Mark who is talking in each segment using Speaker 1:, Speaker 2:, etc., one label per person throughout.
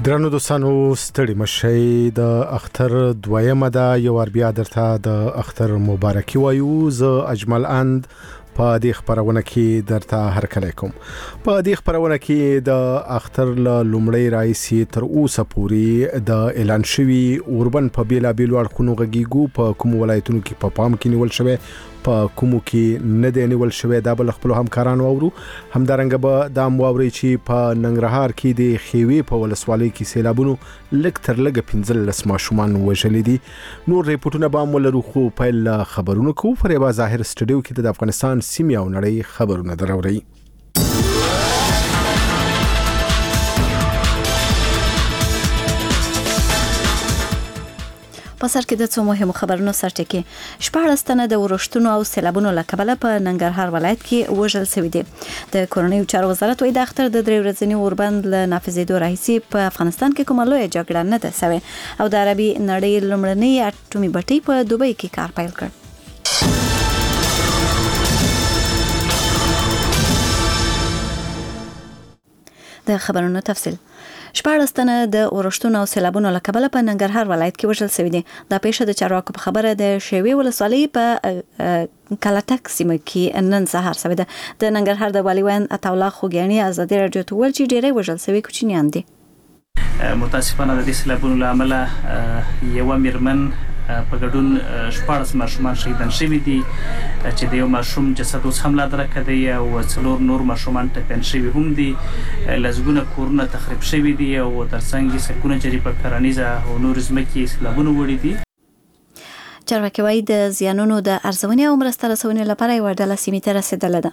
Speaker 1: درنو دوستانو ستړي مشي د اختر دویمه ده یو ور بیا درته د اختر مبارکي وایو ز اجمل اند په دې خبرونه کې درته هرکلی کوم. په دې خبرونه کې د اختر لومړی رئیسي تر اوسه پورې د اعلان شوی اوربن په بیلا بیلو اړخونو غږیګو په کوم ولایتونو کې په پام کې نیول شوی په کومو کې نه دی نیول شوی دا بل خپل همکارانو اورو. همدارنګه به د مواوري چې په ننګرهار کې د خیوي په ولسوالۍ کې سیلابونو لک تر لګ 15 ماشومان وژل دي. نور ریپورتونه به مولرو خو په خبرونو کو فریبا ظاهر سټډیو کې د افغانستان سیمه او نړۍ خبرونه دراوري.
Speaker 2: په سر کې د څو مهمو خبرونو سرټکی 14 تنه د ورښتونو او سیلابونو لکبله په ننګرهار ولایت کې وژل شوی دي. د کورنیو چارو وزارت وایي د اختر د 3 ورځنی اوربند له نافذېدو راهیسې په افغانستان کې کومه لویه جګړه نه ده شوې او د عربي نړۍ لومړنۍ اټومي بټۍ په دوبۍ کې کار پیل کړ. د خبرونو تفصیل 14 تنه د ورښتونو او سیلابونو لکبله په ننګرهار ولایت کې وژل شوی دي. دا پیښه د چارواکو په خبره د شیوي ولسوالۍ په کلاتک سیمه کې نن سهار شوی ده. د ننګرهار د والي وین عطاالله خوګیاني ازادي رادیو ته ویل چې ډېری وژل شوی کوچنیان دي.
Speaker 3: متاسفانه د دې سیلابونو له امله یو میرمن په ګډون 14 ماشومان شهیدان شوي دي چې د یو ماشوم جسد اوس هم لا درکه دی او 4 نور ماشومان ټپیان شوي هم دي. لزګونه کورونه تخریب شوي دي او ترڅنګ سکونه جری په کرنیزه او نور ځمکې سیلابونه وړي دي.
Speaker 2: چارواکي وایي د زیانونو د ارزونې او مرسته رسونې لپاره یو ډله سیمې ته رسیدله ده.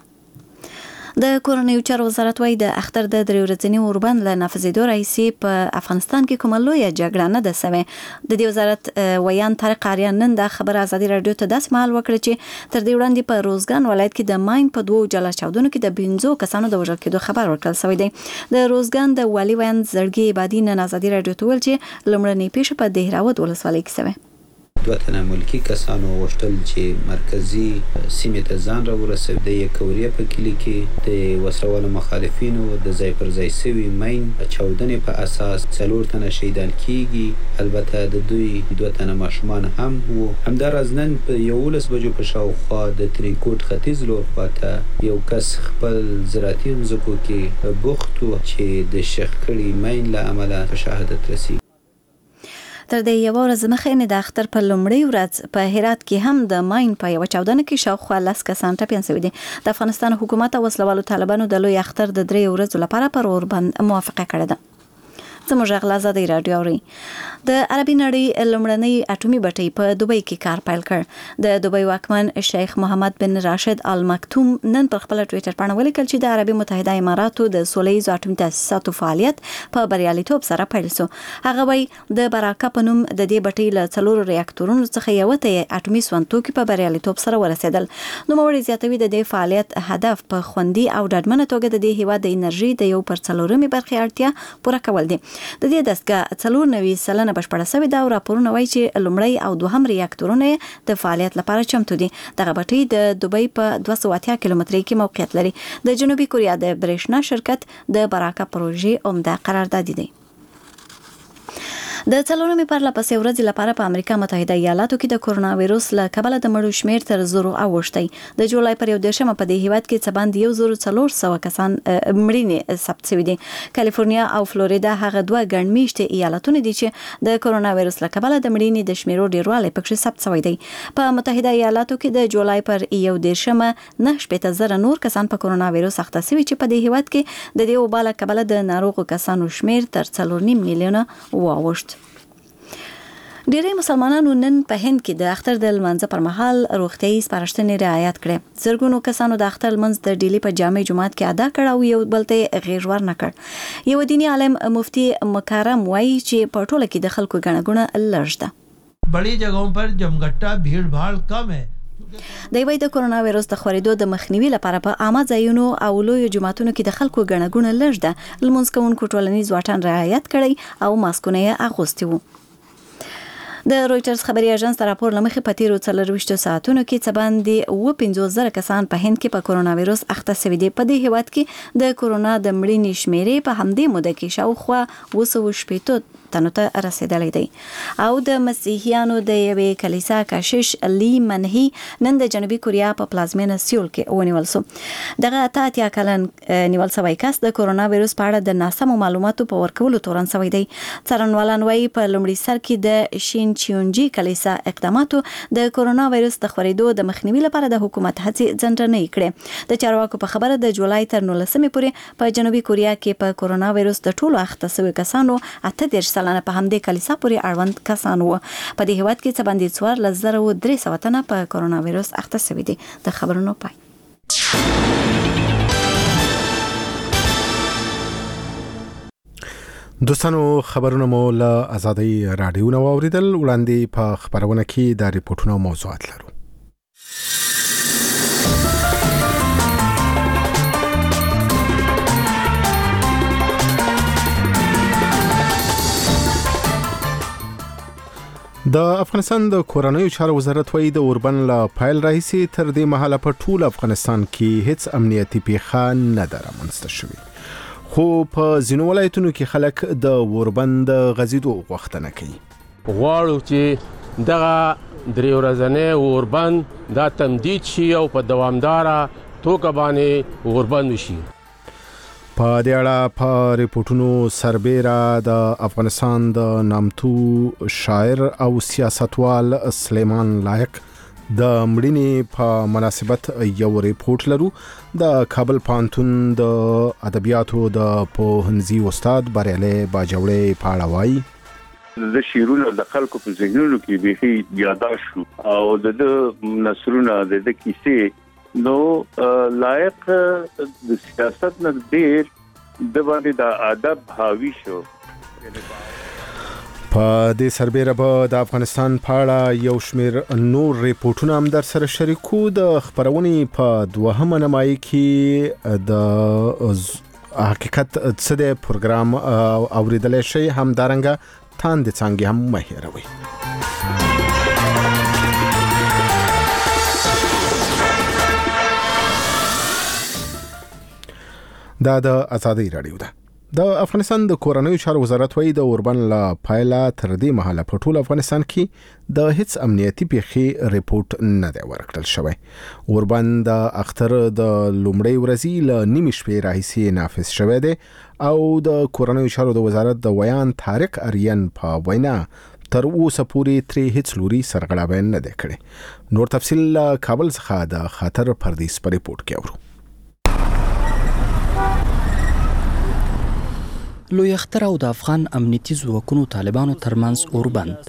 Speaker 2: د کورنیو چارو وزارت وایي د اختر د 3 ورځنی اوربند له نافذېدو راهیسې په افغانستان کې کومه لویه جګړه نه ده شوې. د دې وزارت ویان طارق آریان نن د خبر ازادي رادیو ته داسې مهال وکړ چې تر دې وړاندې په روزګان ولایت کې د ماین په 2 جلا چاودنو کې د 15 کسانو د وژل کېدو خبر ورکړل شوی دی. د روزګان د والي وین زړګي عبادي نن ازادي رادیو ته ویل چې لومړنۍ پیښه په دهراوت ولسوالۍ کې شوې.
Speaker 4: 2 تنه ملکی کسانو غوښتل چې مرکزی سیمې ته ځان را ورسوي. د یکوریا په کلی کې د وسلوالو مخالفینو د ځای پر ځای سوي مین چاودنې په اساس 4 تنه شهیدان کیږي. البته د دوی 2 تنه ماشومان هم وو. همداراز نن په 11 بجو په شاوخوا د تریکوټ ختیځ لور خواته یو کس خپل زراعتي ځمکو کې بوخت و چې د شخ کړي مین له امله په شهادت رسیږي.
Speaker 2: تر دې یو ورځ مخکې د اختر په لومړۍ ورځ په هرات کې هم د ماین په یو چاودنه کې شاوخوا 10 کسان ټپیان شوي دي. د افغانستان حکومت او وسلوالو طالبانو د لوی اختر د 3 ورځو لپاره پر اوربند موافقه کړې ده. زموږ غلا ازادي رادیو اوري. د عربي نړۍ لومړنۍ اټومي بټۍ په دوبۍ کې کار پیل کړ. د دوبۍ واکمن شیخ محمد بن راشد ال مکتوم نن پر خپل ټوئیټر باندې ولیکل چې د عربي متحده اماراتو د سولهییز اټومي تاسیساتو فعالیت په بریالیتوب سره پیل شو. هغه وایي د براکا په نوم د دې بټۍ له 4 ریاکټورونو څخه یو ته اټومي سونتوکي په بریالیتوب سره ورسېدل. نوموړي زیاتوي د دې فعالیت هدف په خوندي او ډاډمنه توګه د دې هیواد د انرژي د یو پر 4 برخې اړتیا پوره کول دي. د دې دستګاه 94 سلنه بشپړه شوې ده او راپورونه وایي چې لومړی او دوهم ریاکټورونه د فعالیت لپاره چمتو دي. دغه بټۍ د دوبۍ په 280 کیلومترۍ کې موقعیت لري. د جنوبي کوریا د برېښنا شرکت د براکا پروژې عمده قراردادي دی. د 4مې پرلپسې ورځې لپاره په امریکا متحده ایالاتو کې د کورونا وایروس له کبله د مړو شمیر تر 0 اوښتی. د جولای پر 11 په دې هیواد کې څه باندې 1400 کسان مړینې ثبت شوي دي. کالیفورنیا او فلوریدا هغه 2 ګڼمېشتې ایالتونه دي چې د کورونا وایروس له کبله د مړینې د شمیرو ډیروالی پکې ثبت شوی دی. په متحده ایالاتو کې د جولای پر 11 9,000 نور کسان په کورونا وایروس اخته شوي چې په دې هیواد کې د دې وبا له کبله د ناروغو کسانو شمیر تر 4.5 میلیونه واوښت. ډیری مسلمانانو نن په هند کې د اختر د لمانځه پر مهال روغتیايي سپارښتنې رعایت کړې. زرګونو کسانو د اختر لمونځ د ډیلی په جامع جماعت کې ادا کړ او یو بل ته غیر ور نه کړ. یو دینی عالم مفتی مکرم وایي چې په ټوله کې د خلکو ګڼه لږ ده.
Speaker 5: بڑی جگہوں پر جمګټه بھیڑ بھاڑ کم ہے.
Speaker 2: د وای د کورونا وایروس د خورېدو د مخنیوي لپاره په عامه ځایونو او لوی جماعتونو کې د خلکو ګڼه لږ ده. لمونځ کوونکو ټولنیز واټن رعایت کړی او ماسکونه یې اغوستي وو. د رويټرز خبري اژانس راپور لمخې په تیرو 24 ساعتونو کې څه باندې 50,000 کسان په هند کې په کورونا وایروس اخته شوي دي. په دې هیواد کې د کورونا د مړینې شمیرې په همدې موده کې شاوخوا 280 تنو ته رسیدلې دي. او د مسیحیانو د یوې کلیسا کشیش لی منهی نن د جنوبي کوریا په پلازمینه سیول کې ونیول شو. دغه اتیا کلن نیول شوی کس د کورونا وایروس په اړه د ناسمو معلوماتو په ورکولو تورن شوی دی. څارنوالان وايي په لومړي سر کې د شین چیونجي کلیسا اقداماتو د کورونا وایروس د خپرېدو د مخنیوي لپاره د حکومت هڅې ځنډنې کړې. د چارواکو په خبره د جولای تر 19 پورې په جنوبي کوریا کې په کورونا وایروس د ټولو اخته شوی کسانو 38 سلنه په همدې کلیسا پورې اړوند کسان وو. په دې هیواد کې څه باندې 4300 تنه په کورونا وایروس اخته شوي دي. د خبرونو پای.
Speaker 1: دوستانو خبرونه مو له آزادۍ رادیو نو اوریدل. وړاندې په خبرونه کې د ریپورتونو موضوعات لرو. د افغانستان د کورنیو چارو وزارت وایي د اوربن له پایل راهیسي تر دې مهاله په ټول افغانستان کې هیڅ امنیتي پیښه نه ده رامنځته شوې. خو په ځینو ولایتونو کې خلک د اوربن د غځېدو غوښتنه کوي.
Speaker 6: غواړو چې دغه درې ورځنی اوربن دا تمدید شي او په دوامداره توګه باندې اوربن وشي.
Speaker 1: په دې اړه په ریپورتونو سربېره د افغانستان د نامتو شاعر او سیاستوال سلیمان لایق د مړینې په مناسبت یو ریپورت لرو. د کابل پوهنتون د ادبیاتو د پوهنځي استاد بریالي باجوړی په اړه وایي
Speaker 7: د شیرونو د خلکو په ذهنونو کې به یاداش شو او د نثرونو د کیسې نو لایق د سیاست نه ډیر د باندې د ادب حاوی شو.
Speaker 1: په دې سربېره به د افغانستان په اړه یو شمېر نور ریپورتونه هم در سره شریکو. د خبرونې په دوهمه نیمایي کې د حقیقت څه د پروګرام اوریدلای شي، همدارنګه تاند څنګه هم مه هېروئ. دا د آزادۍ رادیو ده. د افغانستان د کورنیو چارو وزارت وایي د اوربن له پایله تر دې مهاله په ټول افغانستان کې د هیڅ امنیتي پیښې ریپورت نه دی ورکړل شوی. اوربن د اختر د لومړۍ ورځې له نیمې شپې راهیسې نافذ شوی دی او د کورنیو چارو د وزارت د ویان طارق اریان په وینا تر اوسه پورې ترې هیڅ لوري سرغړاوی نه دی کړی. نور تفصیل له کابل څخه د خاطر پردیس په ریپورت کې اورو.
Speaker 8: لوی اختر او د افغان امنیتي ځواکونو طالبانو ترمنځ اوربند.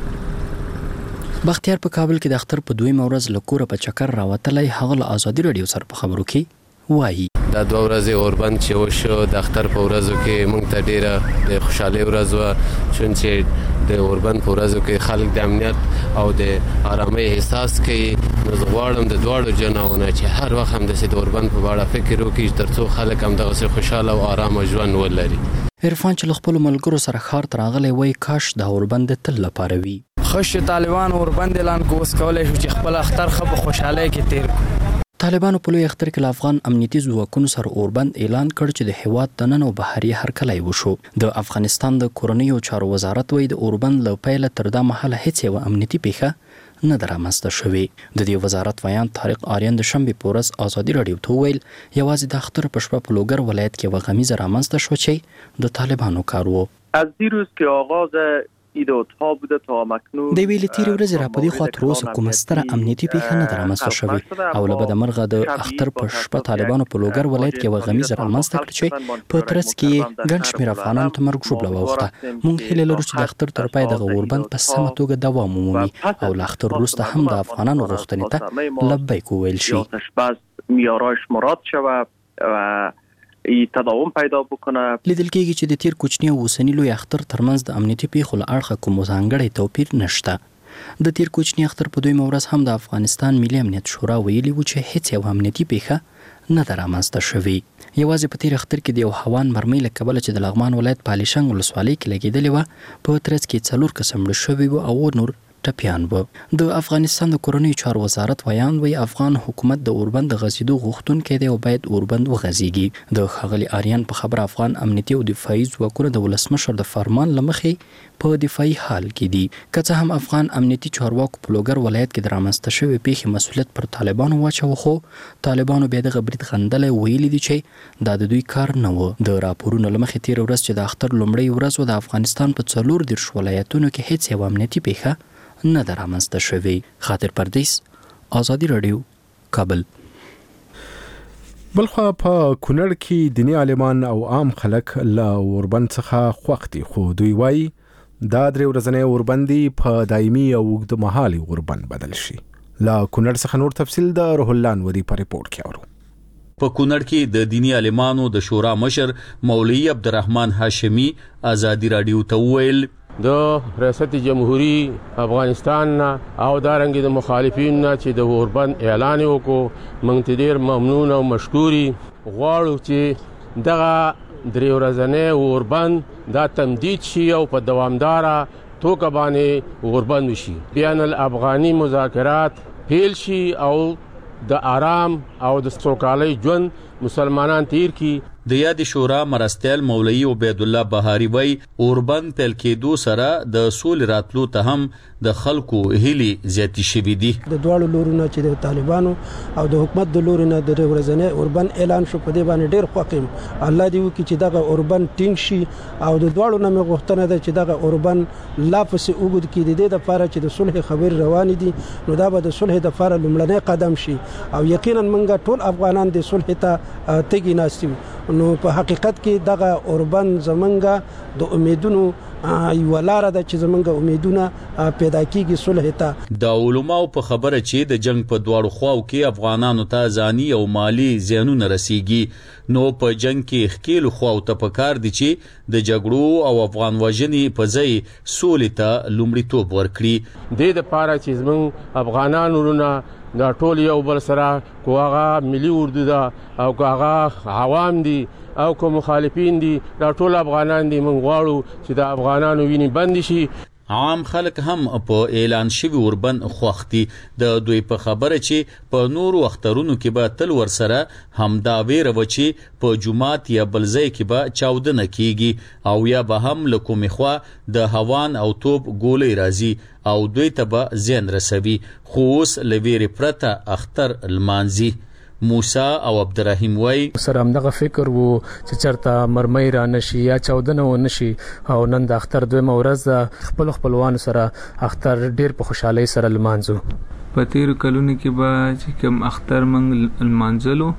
Speaker 8: بختیار په کابل کې د اختر په دویمه ورځ له کوره په چکر راوتلی. هغه له آزادي رادیو سره په خبرو کې وایي
Speaker 9: دا دوه ورځې اوربند چې وشو د اختر په ورځو کې موږ ته ډیره د خوشحالۍ ورځ وه، چون چې د اوربند په ورځو کې خلک د امنیت او د آرامۍ احساس کوي. نو زه غواړم د دواړو جناونه چې هر وخت همداسې د اوربند په اړه فکر وکړي تر څو خلک همدغسې خوشحاله او آرامه ژوند ولري.
Speaker 8: عرفان چې له خپلو ملګرو سره ښار ته راغلی وایي کاش د اوربند تل لپاره وي.
Speaker 10: خوش طالبان اوربند اعلان کو اوس کولی شو چې خپل اختر ښه په خوشحالۍ کې تیر کړو.
Speaker 8: طالبانو په لوی اختر کې له افغان امنیتي ځواکونو سره اوربند اعلان کړ چې د هیواد دننه او بهري هرکلی وشو. د افغانستان د کورنیو چارو وزارت وایي د اوربند له پیله تر دا مهاله هیڅ یوه امنیتي پیښه نه ده رامنځته شوې. د دې وزارت ویان طارق آریان د شنبې په ورځ آزادي رادیو ته وویل یوازې د اختر په شپه په لوګر ولایت کې یوه غمیزه رامنځته شوه چې د طالبانو کار و.
Speaker 11: از دیروز که آغاز ایدادها بوده تا مکنون
Speaker 8: د ویلې تیرې ورځې را پدې خوا تر اوسه کومه ستره امنیتي پیښه نه ده رامنځته شوې او له بده مرغه د اختر په شپه طالبانو په لوګر ولایت کې یوه غمیزه رامنځته کړه چې په ترڅ کې یې ګڼ شمېر افغانانو ته مرګ ژوبله واوښته. موږ هیله لرو چې د اختر تر پای دغه اوربند په سمه توګه دوام ومومي او له اختر وروسته هم د افغانانو غوښتنې ته لبیک وویل شي.
Speaker 11: معیارش مراد شود و تداوم پیدا بکنه.
Speaker 8: لیدل کېږي چې د تیر کوچني او اوسني لوی اختر ترمنځ د امنیتي پیښو له اړخه کوم ځانګړی توپیر نشته. د تیر کوچنی اختر په 2 ورځ هم د افغانستان ملي امنیت شورا ویلي و چې هیڅ یو امنیتي پیښه نه ده رامنځته شوې. یوازې په تیر اختر کې د یو هوان مرمۍ له کبله چې د لغمان ولایت په الیشنګ ولسوالۍ کې لګېدلې وه په ترڅ کې 4 کسان مړه شوي وو او نور ټپیان وو. د افغانستان د کورنیو چارو وزارت ویان وی افغان حکومت د اوربند د غزیدو غوښتونکی دی او باید اوربند وغځیږي. د ښاغلي آریان په خبره افغان امنیتي او دفاعي ځواکونه د ولسمشر د فرمان له مخې په دفاعي حال کې دي. که څه هم افغان امنیتي چارواکو په لوګر ولایت کې د رامنځته شوې پیښې مسؤلیت پر طالبانو واچوه، خو طالبانو بیا دغه برید غندلی ویلي دي چې دا د دوی کار نه و. د راپورونو له مخې تېره ورځ چې د اختر لومړۍ ورځ و د افغانستان په 34 ولایتونو کې هیڅ یوه امنیتي پیښه نه ده رامنځته شوې. خاطر پردیس، آزادي راډیو، کابل.
Speaker 1: بلخوا په کونړ کې دیني عالمان او عام خلک له اوربند څخه خوښ دي، خو دوی وایي دا 3 ورځنی اوربند په دایمي او اوږدمهالي اوربند بدل شي. له کونړ څخه نور تفصیل د روح الله انوري په ریپورت کې اورو.
Speaker 12: په کونړ کې د دینی عالمانو د شورا مشر مولوی عبدالرحمن هاشمی آزادي راډیو ته وویل
Speaker 6: د ریاست جمهوریت افغانستان او دارنګ د مخالفین چې د اوربند اعلان وکړو موږ ته ډیر ممنون او مشکوري غواړو چې دغه 3 ورځنی اوربند دا تمدید شي او په دوامداره توګه باندې اوربند وشي. بین الافغاني مذاکرات پیل شي او د آرام او د سوکالۍ ژوند مسلمانان تیر کی.
Speaker 12: د یاد شورا مرستیال مولوی عبید الله بهاری وای اوربند پیل کېدو سره د سول راتلو ته هم د خلکو هلي زیاتی شوي دي.
Speaker 13: د دوړو لورونه چې د طالبانو او د حکومت د لورونه د ورځنی اوربند اعلان شو په دې باندې ډیر خوښیم. الله دې وکړي چې دغه اوربند ټینګ شي او د دوړو نه مې غوښتنه ده چې دغه اوربند لا پسې وګد کړي. د دې لپاره چې د صلح خبر روان دي نو دا به د صلح لپاره لومړنی قدم شي او یقینا موږ ټول افغانان د صلح ته تګي ناستو. نو په حقیقت کې دغه اوربند زمونږ د امیدونو یو لار ده چې زمونږ امیدونه پیدا کیږي صلح ته.
Speaker 12: د علماء په خبره چې د جنگ په دواړو خواو کې افغانانو ته ځاني او مالی زیانونه رسیږي، نو په جنگ کې خکیل خواو ته پکار دي چې د جګړو او افغان وژنې په ځای سولې ته لومړیتوب ورکړي.
Speaker 6: د لپاره چې زمونږ افغانانو ورونه دا ټول یو بل سره کو هغه ملي اردو ده او کو هغه عوام دي او کو مخالفین دي، دا ټول افغانان دي. موږ غواړو چې د افغانانو ویني بند شي.
Speaker 12: عام خلک هم په اعلان شوی اوربند خوښ دي. د دوی په خبره چې په نورو اخترونو کې به تل ورسره همدا ویره و چې په جمعات یا بل ځای کې به چاودنه کیږي او یا به هم له کومې خوا د هوان او توپ ګولۍ راځي او دوی ته به زیان رسوي. خو اوس له ویرې پرته اختر لمانځي. موسی او عبدالرحیم وای
Speaker 14: سره همدغه فکر وو چې چرته مرمۍ را نشي یا چاودنه و نشي او نن د اختر 2 ورځ خپل خپلوانو سره اختر ډیر په خوشحالۍ سره لمانځو.
Speaker 15: په تیر کلونو کې به چې کوم اختر موږ لمانځلو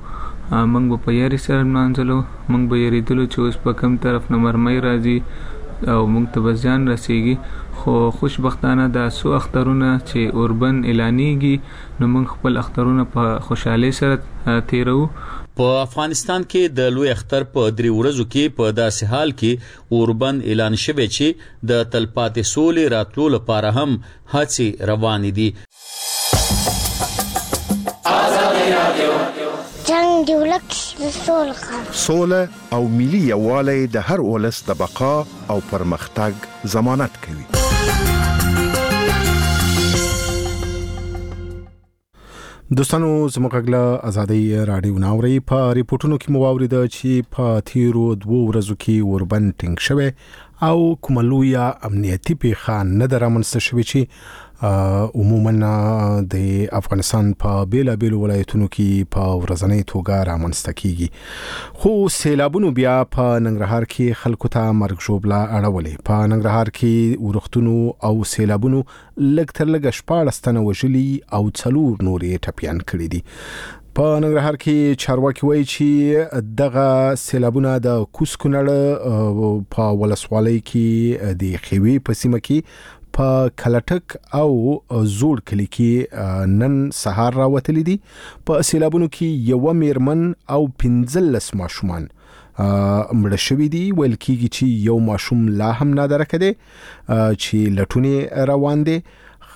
Speaker 15: موږ په یاري سره لمانځلو، موږ به یریدلو چې اوس په کوم طرف نه مرمۍ راځي او موږ ته به زیان رسیږي. خو خوشبختانه د سو اخترونه چې اوربند اعلانېږي نو موږ خپل اخترونه په خوشحالۍ سره تیرو.
Speaker 12: په افغانستان کې د لوی اختر په 3 ورځو کې په داسې حال کې اوربند اعلان شوی چې د تلپاتې سولې راتلو لپاره هم هڅې روانې دي.
Speaker 16: جنگ دی ولک سوله او ملي یووالی د هر ولس د بقا او پرمختګ ضمانت کوي.
Speaker 1: دوستانو زموږ غږ ازادي راډیو ناوړي په ریپورتونو کې مو واوریده چې په تیرو 2 ورځو کې اوربند ټینګ شوی او کومه لویه امنیتي پیښه نه ده رامنځته شوې چې عموما د افغانستان په بیلابیلو ولایتونو کې په ورځنۍ توګه رامنځته کیږي. خو سیلابونو بیا په ننګرهار کې خلکو ته مرګ ژوبله اړولې. په ننګرهار کې ورښتونو او سیلابونو لږ تر لږه 14 تنه وژلي او 4 نورې ټپیان کړي دي. په ننګرهار کې چارواکي وایي چې دغه سیلابونه د کوز کونړ په ولسوالۍ کې د خیوي په سیمه کې په کلټک او زوړ کلی کې نن سهار راوتلي دي. په سیلابونو کې یو میرمن او 15 ماشومان مړه شوي دي. ویل کېږي چې یو ماشوم لا هم نادرکه دی چې لټونې روان دي.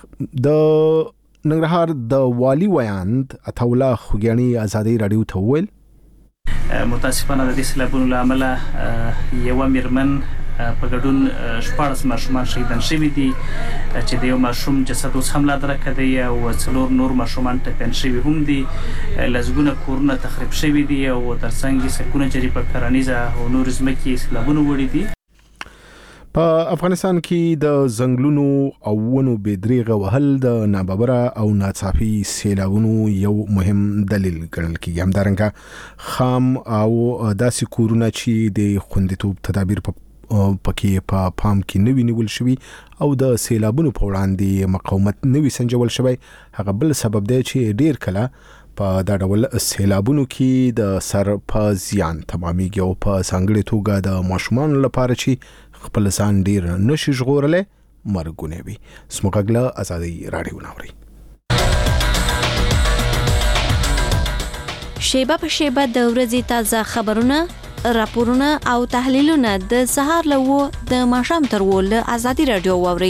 Speaker 1: د ننګرهار د والی ویاند عطاوالله خوګیاڼي ازادي رادیو ته وویل
Speaker 3: متاسفانه د دې سیلابونو له امله یوه میرمن په ګډون 14 ماشومان شهیدان شوي دي چې د یو ماشوم جسد اوس هم لا درکه دی او 4 نور ماشومان ټپیان شوي هم دي لسګونه کورونه تخریب شوي دي او ترڅنګ یې سلګونه جري په کرنیزه او نور ځمکې سیلابونه وړي دي.
Speaker 1: په افغانستان کې د ځنګلونو او ونو بېدریغه وهل د ناببره او ناڅاپي سیلابونو یو مهم دلیل ګڼل کېږي. همدارنګه خام او داسې کورونه چې د خوندیتوب تدابیر پکې په پام کې نوي نیول شوي او د سیلابونو په وړاندې مقاومت نوي سنجول شوی هغه بل سبب دی چې ډیر کله په دا ډول سیلابونو کې د سر په زیان تمامېږي او په ځانګړې توګه د ماشومانو لپاره چې خپل ځان ډیر نشي ژغورلی مرګونه وي. سموږ ازادي رادیو ناوري
Speaker 17: شیبه په شیبه د ورځې تازه خبرونه راپورونه او تحلیلونه د سهار له 9 د ماښام تر 10 له ازادي رادیو واوري.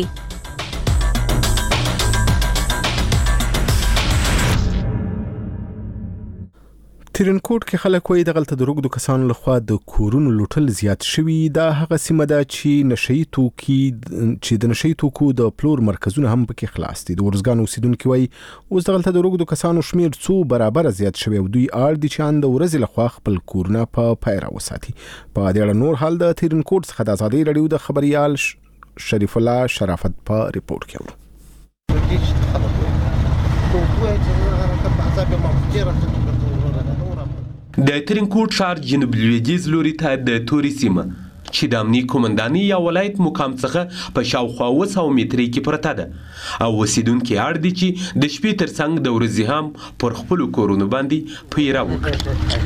Speaker 1: ترینکوټ کې خلک وایي دغلته د روږدو کسانو لخوا د کورونو لوټل زیات شوي. دا هغه سیمه ده چې د نشهیي توکو د پلور مرکزونه هم پکې خلاص دي. د ورزګان اوسیدونکي وایي اوس دغلته د روږدو کسانو شمیر څو برابره زیات شوی او دوی اړ دي چې د ورځې لخوا خپل کورونه په پیره وساتي. په دې اړه نور حال د ترینکوټ څخه د ازادي رادیو د خبريال شریف الله شرافت په ریپورت کې ورو.
Speaker 18: د ترینکوټ ښار جنوب لویدیځ لوري ته د توري سیمه چې د امني قومندانۍ یا ولایت مقام څخه په شاوخوا 900 مترۍ کې پرته ده او اوسیدونکي اړ دي چې د شپې ترڅنګ د ورځې هم پر خپلو کورونو باندې پیره وکړي.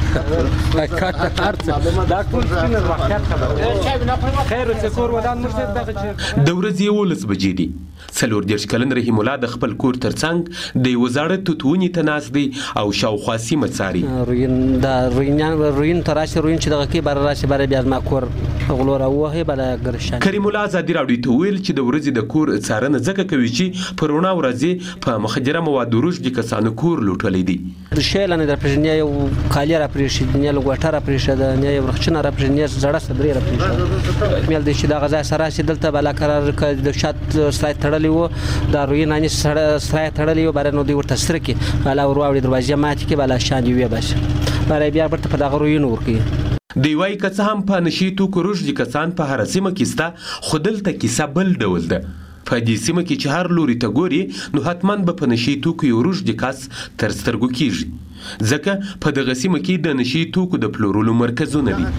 Speaker 18: د ورځې 11 بجې دي. 40 کلن رحیم الله د خپل کور ترڅنګ د یو زاړه توتونی ته ناست دی او شاوخوا سیمه څاري.
Speaker 19: روین تراشه روین چې دغه کې بار راشه بار بیا ما کور غلور اوه بل ګرشان.
Speaker 18: کریم الله ازادي رادیو ته ویل چې د ورځې د کور څارنه ځکه کوي چې پرونا ورځې په مخدره مواد روج د کسانو کور لوټلې دي.
Speaker 19: شیلانه در پرجنیا یو خالی را پرېښدنیا لګوټه را پرېښده نه یو رخصنه را پرېښدنیا زړه صدرې را پرېښده مل دي چې دا غزا سره چې دلته بلا قرار د شات سلای تړلې وو دا روینانی سلای تړلې وو بار نو دی ورته سره کې بلا ورواوړي دروازه ماته کې بلا شان دی وې بس بار بیا برته په دغه روین ورکی.
Speaker 18: دی وای که څه هم په نشي توکو روج دي کسان په هر سیمه کې ستا خودل ته کیسه بل ډول ده. په دې سیمه کې چې هر لوري ته ګوري نو حتماً به په نشي توکو یو روج دي کس تر سترګو کیږي ځکه په دغه سیمه کې د نشي توکو د پلورلو مرکزونه دي.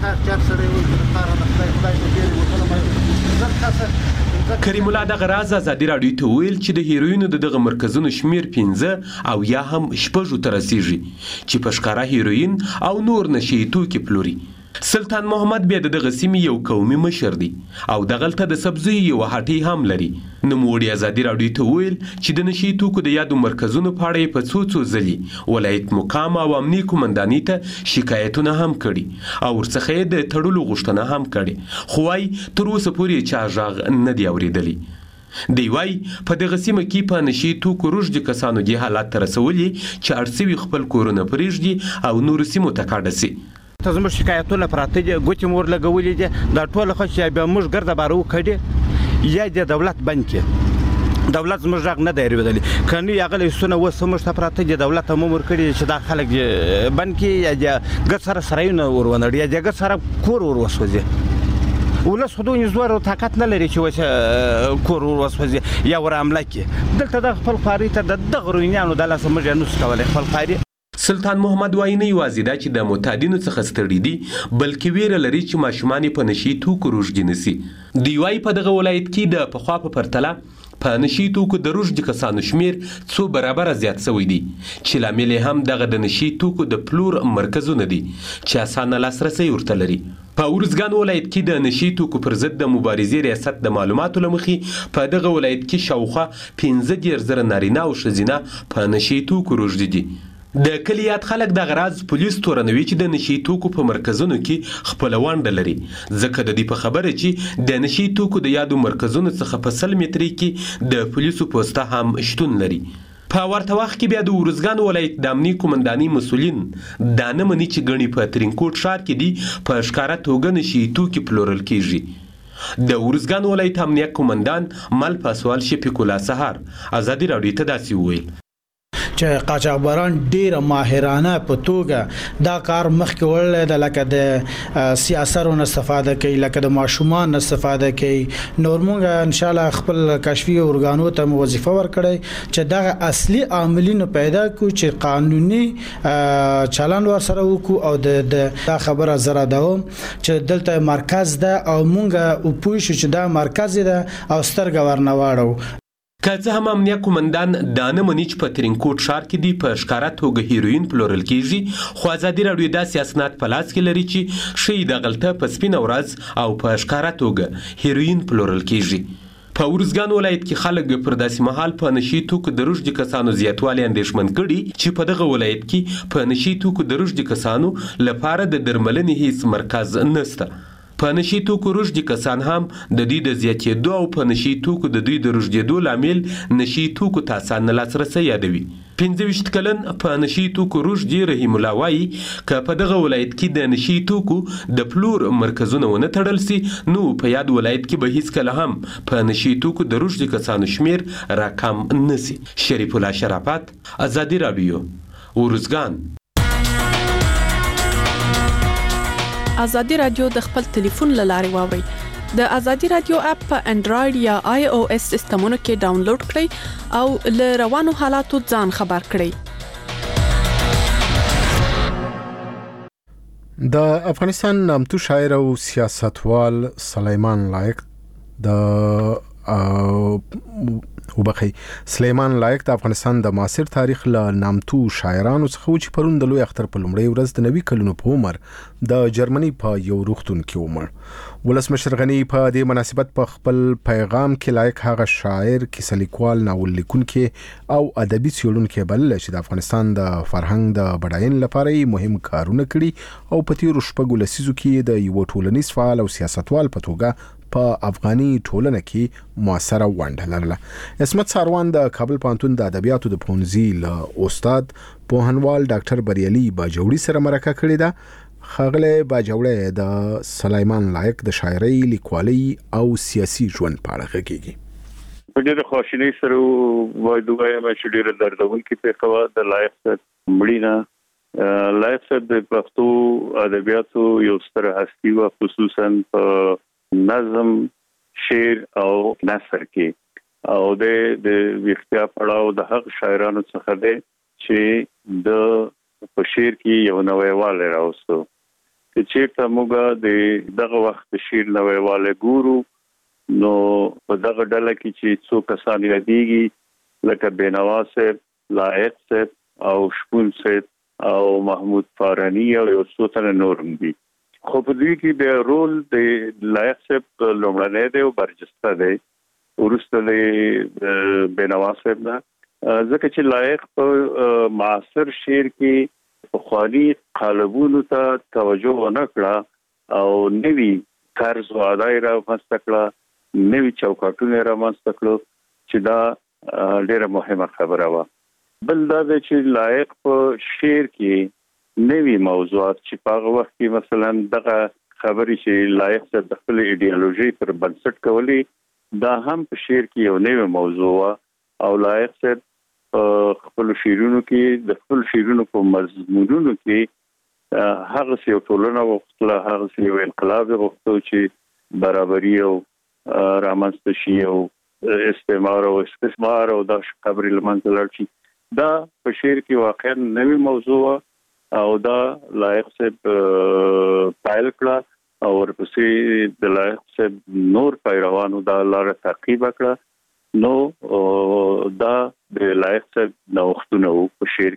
Speaker 18: کریم الله دغه راز ازادي رادیو ته ویل چې د هیروینو دغه مرکزونو شمیر 15 او یا هم 6 ته رسیږي چې په ښکارا هیروین او نور نشي توکي پلوري. سلطان محمد بیا دغه سیمې یو قومي مشر دی او دغلته د سبزی یو هټۍ هم لري. نوموړي ازادي رادیو ته ویل چې د نشي توکو د یادو مرکزونو په اړه په څو ځلې ولایت مقام او امني قومندانۍ ته شکایتونه هم کړي او ورڅخه د تړلو غوښتنه هم کړي خو وايي تر اوسه پورې چا غږ نه دی اورېدلی. دی وای په دغه سیمه کې په نشي توکو روج دي کسانو دې حالت ته رسولي چې اړسوي خپل کورونه پرېږدي او نور سیمو ته کډه سي.
Speaker 20: ته زموږ شکایتونه پراته دي ګوتې مور لګولې دي دا ټول خو چې بیا موږ ګرځه بارو کړي یا د دولت بند کې دولت زموږ غږ نه دی اورېدلی کني هغه سونه و سمج ته پراته دي دولت هم مور کړي چې دا خلک بند کې یا ګر سره سرایونه ورونړي یا ګر سره کور ور وسوځي ولس خودونی زور او طاقت نه لري چې وسه کور ور وسوځي یا ور عمله کې دلته د خپل خاري ته د دغرونیانو د لاس مجه نو څولې خپل خاري.
Speaker 18: سلطان محمد وای نه یوازې دا چې د معتادینو څخه ستړي دي بلکې ویره لري چې ماشومان په نشي توکو روج دي نسی. دی وای په دغه ولایت کې د پخوا په پرتله په نشي توکو د روج دي کسانو شمیر څو برابر زیات شوی دی چې لامل هم دغه د نشي توکو د پلور مرکزونه دي چې اسانه لاسرسي ورته لري. په ورزګان ولایت کې د نشي توکو پر ضد د مبارزې ریاست د معلوماتو لمخې په دغه ولایت کې شاوخوا 15,000 نارینه او ښځینه په نشي توکو روج دي د کلیات خلک د غراز پولیس تورنوي چې د نشي توکو په مرکزونو کې خپل ونډه لري، ځکه د دې په خبره چې د نشي توکو د یادو مرکزونو څخه په 100 متري کې د پولیسو پوسټه هم شتون لري. په ورته وخت کې بیا د ارزګان ولایت د امنیه قومندانۍ مسؤلین دا نه مني چې ګڼې په ترینکوټ ښار کې دي په ښکاره توګه نشي توکي پلورل کیږي. د ارزګان ولایت امنیه قومندان مل پاسوال شفیق الله سهار ازادي راډیو ته داسې وویل
Speaker 21: چې قاچاقبران ډیره ماهرانه په توګه دا کار مخکې وړل د لکه د سیاستونو استفاده کوي، لکه د ماشومان استفاده کوي. نور موږ ان شاء الله خپل کشفي ارګانو ته وظیفه ورکړی چې دا اصلي عاملین پیدا کو چې قانوني چلن ورسره وکړو او د خبره زره دوم چې دلته مرکز ده او موږ او پوه شو چې دا مرکز ده او سترګ ورنواړو.
Speaker 18: که څه هم امنیه قومندان دا نه مني چې په ترینکوټ ښار کې دی په ښکاره توګه هیروین پلورل کیږي، خو ازادي راډیو داسې اسناد په لاس کې لري چې ښیي دغلته په سپینه ورځ او په ښکاره توګه هیروین پلورل کیږي. په ارزګان ولایت کې خلک پر داسې مهال په نشي توکو د رشد کسانو زیاتوالی اندېښمن کړي چې په دغه ولایت کې په نشي توکو د رشد کسانو لپاره د درملنې هیڅ مرکز نشته. په نشي توکو رشدي کسان هم د دوی د زیاتېدو او په نشي توکو د دوی د رشدېدو لامل نشي توکو ته اسانه لاسرسی یادوي. 25 کلن په نشي توکو رشدي رحیم الله وایي که په دغه ولایت کې د نشي توکو د پلور مرکزونه ونه تړل سي نو په یاد ولایت کې به هیڅکله هم په نشي توکو د رشدي کسانو شمیر راکم نسي. شریف الله شرافت ازادي راډیو ورزګان.
Speaker 22: ازادي راډیو د خپل ټلیفون له لارې واورئ. د ازادي راډیو اپ په انډراید یا آی او اس سیستمونو کې ډاونلوډ کړئ او له روانو حالاتو ځان خبر کړئ.
Speaker 1: د افغانستان نامتو شاعر او سیاستوال سلیمان لایق سلیمان لایق د افغانستان د معاصر تاریخ له نامتو شاعرانو څخه و چې پرون د لوی اختر په لومړۍ ورځ د 90 کلونو په عمر د جرمني په یو روغتون کې ومړ. ولسمشر غنی په دې مناسبت په خپل پیغام کې لایق هغه شاعر، کیسه لیکوال، ناول لیکونکی او ادبي څېړونکی بلل چې د افغانستان د فرهنګ د بډاینې لپاره مهم کارونه کړي او په تیرو شپږو لسیزو کې د یو ټولنیز فعال او سیاستوال په توګه په افغاني ټولنه کې موثره ونډه لرله. عصمت ساروان د کابل پوهنتون د ادبیاتو د پوهنځي له استاد پوهنوال ډاکټر بریالي باجوړي سره مرکه کړې ده. ښاغلی باجوړی د سلیمان لایق د شاعرۍ، لیکوالۍ او سیاسي ژوند په اړه غږیږي.
Speaker 7: په ډېره خواشینۍ سره باید ووایم چې ډېره دردونکې پېښه وه د لایق صاحب مړینه. لایق صاحب د پښتو ادبیاتو یو ستره هستي وه، خصوصا په نظم، شعر او نثر کې، او د ویښتیا پړاو د هغه شاعرانو څخه دی چې د په شعر کې یو نویوالی راوستو. که چېرته موږ د دغه وخت د شعر نویوالی ګورو نو په دغه ډله کې چې څو کسان یادېږي لکه بینوا صاحب، لایق صاحب او شپون صاحب او محمود فارانی او یو څو تنه نور هم دي. خو په دوی کې د رول د لایق صاحب لومړنی دی او برجسته دی، وروسته د بینوا صاحب نه، ځکه چې لایق په معاصر شعر کې پخواني قالبونو ته توجه ونه کړه او نوي طرز و ادای رامنځته کړه، نوي چوکاټونه یې رامنځته کړو چې دا ډېره مهمه خبره وه. بل دا دی چې لایق په شعر کې نوی موضوعات چې په هغه وخت کې مثلا دغه خبرې چې لایق صاحب د خپل ایډیالوژي پر بنسټ کولې دا هم په شعر کې یو نوی موضوع او لایق صاحب خپل شعرونو کې د خپل شعرونو په مضمونونو کې هغه یو ټولنه وغوښتله، هغه یو انقلاب وغوښتو چې برابري او رامنځته شي او استعمار او استثمار او دا خبرې له منځه لاړ شي. دا په شعر کې واقعا نوی موضوع او دا لایق صاحب پایل کړه او ورپسې د لایق صاحب نور پیروانو دا لاره تعقیب کړه. نو دا د لایق صاحب نوښتونه وو په شعر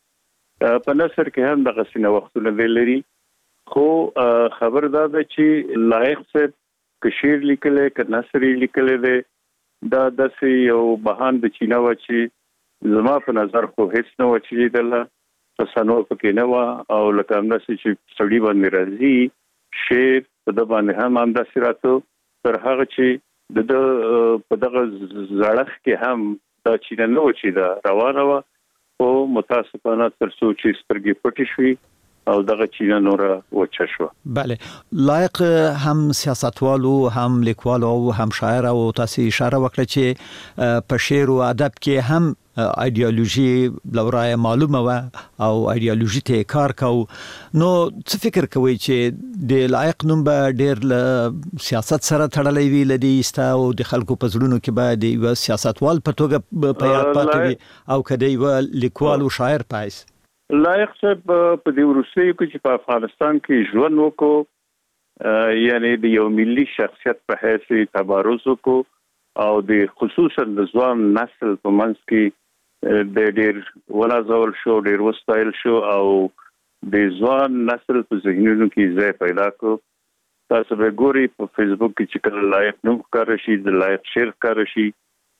Speaker 7: کې. په نثر کې هم دغه نوښتونه دی لري، خو خبر دا ده چې لایق صاحب که شعر لیکلی که نثر یې لیکلی دی دا داسې یو بهان د چینه وه چې زما په نظر خو هیڅ نه وه چې لیدله تصنع پکې نه و او لکه همدا چې سړی باندې راځي شعر په د باندې هم همدا سراتو تر هغه چې د په دغه زړخ کې هم دا چې نه و چې دا روانه و او متاسفانه تر څو چې سترګې پټې شوې او دغه چینه نور وچه شو.
Speaker 4: بله لایق هم سیاستوالو هم لیکوالو او هم شاعر او تاسو اشاره وکړه چې په شعر او ادب کې هم ایدئولوژي لورای معلومه و او ایدئولوژي ته کار کو نو څه فکر کوي چې د لایق نوم به ډیر له سیاست سره تړلې وي لدی است او د خلکو په زړونو کې به د یو سیاستوال په توګه په یاد پاتې وي او کدی و لیکوال او شاعر پایس
Speaker 7: لایق صاحب په دې ورسې کې چې په افغانستان کې ژوند وکړو یعنی د یو ملي شخصیت په حیث تبارز وکړو او د خصوصا د ځوان نسل په منځ کې د ډېر ولازول شو ډېر وستایل شو او د ځوان نسل په ذهنونو کې ځای پیدا کړو. تاسو به ګوري په فیسبوک کې چې کله لایق نوم ښکاره شي د لایق شعر ښکاره شي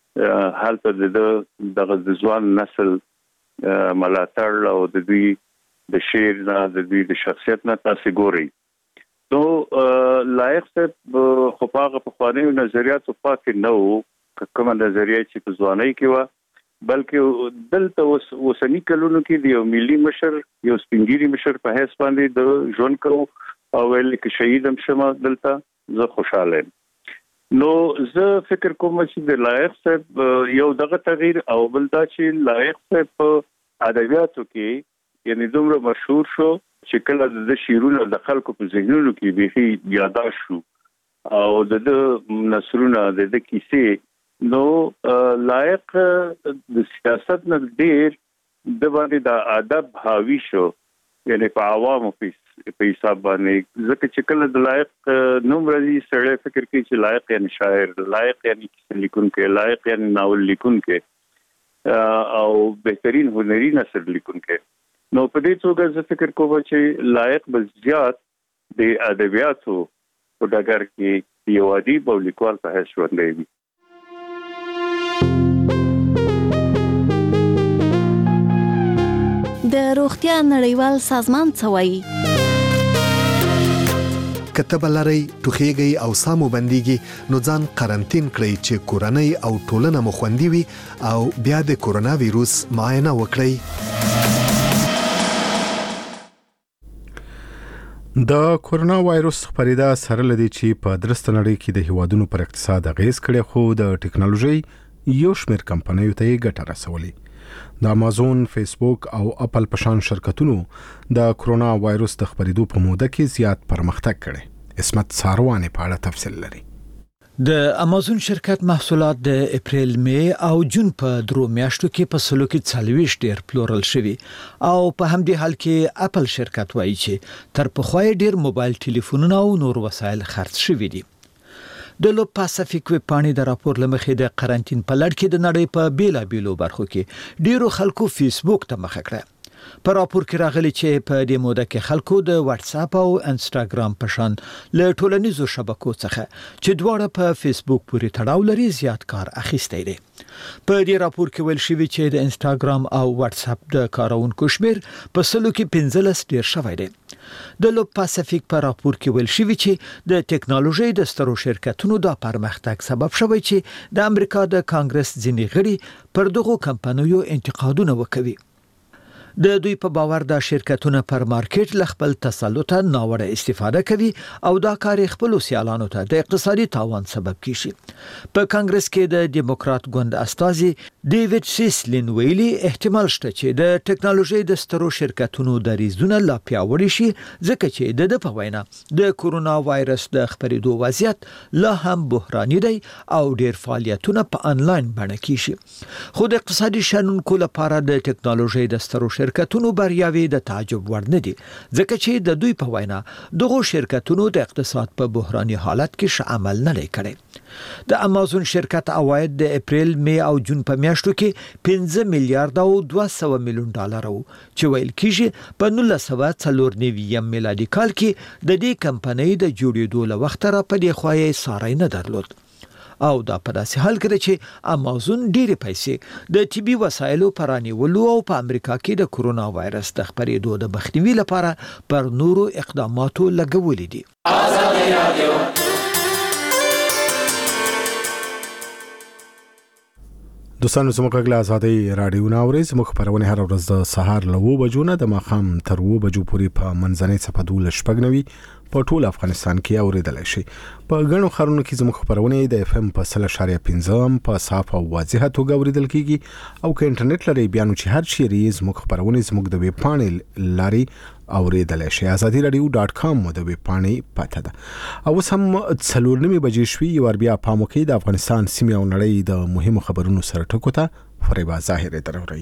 Speaker 7: هلته دغه ځوان نسل ملاتړ او د دوی د شعر نه د دوی د شخصیت نه تاسو ګوري. نو لایق څه خو هغه په خواني نظریات او پاک نه وو کومه نظریه چې په ځوانۍ کې و بلکې دلته وسنی کلونو کې د یو ملي مشر یو سپینګيري مشر په هیڅ باندې د ژوند کو او ول کې شهیدم شمه دلته زه خوشاله یم. نو زه فکر کوم چې د لایق صاحب یو دغه تغییر او بل دا چې لایق صاحب په ادبیاتو کې یعنی دومره مشهور شو چې کله د شعرونو د خلکو په ذهنونو کې به یاداش شو او د نثرونو د کیسې نو لایق د سیاست نه ډیر د باندې د ادب حاوی شو یعنی په عوامو په حساب باندې ځکه چې کله د لایق نوم راځي سړی فکر کوي چې لایق یعنی شاعر لایق یعنی کیسه لیکونکی لایق یعنی ناول لیکونکی او بهترین هنري نثر لیکونکی. نو په دې توګه زه فکر کوم چې لایق به زیات د ادبیاتو په ډګر کې یو ادیب او لیکوال په حیث ژوندی وي.
Speaker 17: د روغتیا نړیوال سازمان څه وایي؟
Speaker 5: کتب لري ټوخیږي او سامو بنديږي نو ځان قرنټین کړئ چې کورنۍ او ټولنه مو خوندي وي او بیا د کورونا وایروس معاینه وکړئ.
Speaker 1: د کورونا وایروس خپرېدا سره لدی چې په درسته نړۍ کې د هیوادونو پر اقتصاد اغیز کړي خو د ټکنالوژي یو شمېر کمپنیو ته ګټه رسولي. د امازون، فیسبوک او اپل په شان شرکتونو د کورونا وایروس د خپرېدو په موده کې زیات پرمختګ کړي. اسمت ساروانې په اړه تفصیل لري.
Speaker 4: د امازون شرکت محصولات د اپریل، می او جون په درو میاشتو کې په سلو کې 40 ډیر پلورل شوي او په همدې حال کې اپل شرکت وایي چې تر پخوای ډیر موبایل ټلیفونونه او نور وسایل خرڅ شوي دي. د لو پاسفیک ویب پاڼې د راپور لمخې د قرنټین په لړ کې د نړۍ په بیلابیلو برخو کې ډیرو خلکو فیسبوک ته مخه کړه. په راپور کې راغلي چې په دې موده کې خلکو د واتس اپ او انستګرام په شان له ټولنیزو شبکو څخه چې دواړه په فیسبوک پورې تړاو لري زیات کار اخیستی دی. په دې راپور کې ویل شوی چې د انستګرام او واتس اپ د کارونکو شمیر په سلو کې 15 ډیر شوی دی. د لو پاسفیک په راپور کې ویل شوی چې د ټکنالوژي د سترو شرکتونو د پرمختګ سبب شوی چې د امریکا د کانګرس ځینې غړي پر دغه کمپنیو انتقادونه وکوي. د دوی په باور د شرکتونو پر مارکیټ ل خپل تسلط ناوړه استفاده کوي او دا کار خپل سیالانو ته د اقتصادي تاوان سبب کیږي. په کانګرس کې د دیموکرات ګوند استازي ډیوډ سیسلین ویلي احتمال شته چې د ټکنالوژي د سترو شرکتونو د ریزونه لا پیاوړي شي ځکه چې د په وینا د کورونا وایرس د خپرېدو وضعیت لا هم بحراني دی او ډیر فعالیتونه په انلاین بڼه کیږي. خو د اقتصادي شنونکو لپاره د ټکنالوژي د سترو شرکتونو بریاوي د تعجب وړ نه دي ځکه چې د دوی په وینا دغه شرکتونو د اقتصاد په بحراني حالت کې عمل نه لري. د امازون شرکت عواید د اپریل، می او جون په میاشتو کې 15 میلیارډ او 200 میلیون ډالر وو چې ویل کیږي په 1994 میلادي کال کې د دې کمپنۍ د جوړېدو له وخت را په دې خوای ساري نه درلود. او دا په داسې حال کې چې امازون ډېرې پیسې د طبي وسایلو پر رانیولو او په امریکا کې د کورونا وایرس د خپرېدو د مخنیوي لپاره پر نورو اقداماتو لګولې دي. آزادي رادیو
Speaker 1: دوستانو زموږ غږ له آزادۍ راډیو نه اورئ. زموږ خپرونه هر ورځ د سهار له 9 بجو نه د ماښام تر 2 بجو پورې په منځنۍ صفحه 12 په ټول افغانستان کې اوریدلای شي. په غنو خبرونو کې زموږ خبرونه د اف ام په 0.15 په صاف او واضحه توګه اوریدل کیږي او که انټرنیټ لري بیا نو چې هر چیرې زموږ خبرونه زموږ د ویب پاڼې لاري اوریدلای شي. azadiradio.com د ویب پاڼې پته ده. او سم 4:09 بجې شوي یو بیا په موکي د افغانستان سیمه او نړۍ د مهمو خبرونو سره ټکو ته فریبا ظاهر دروري.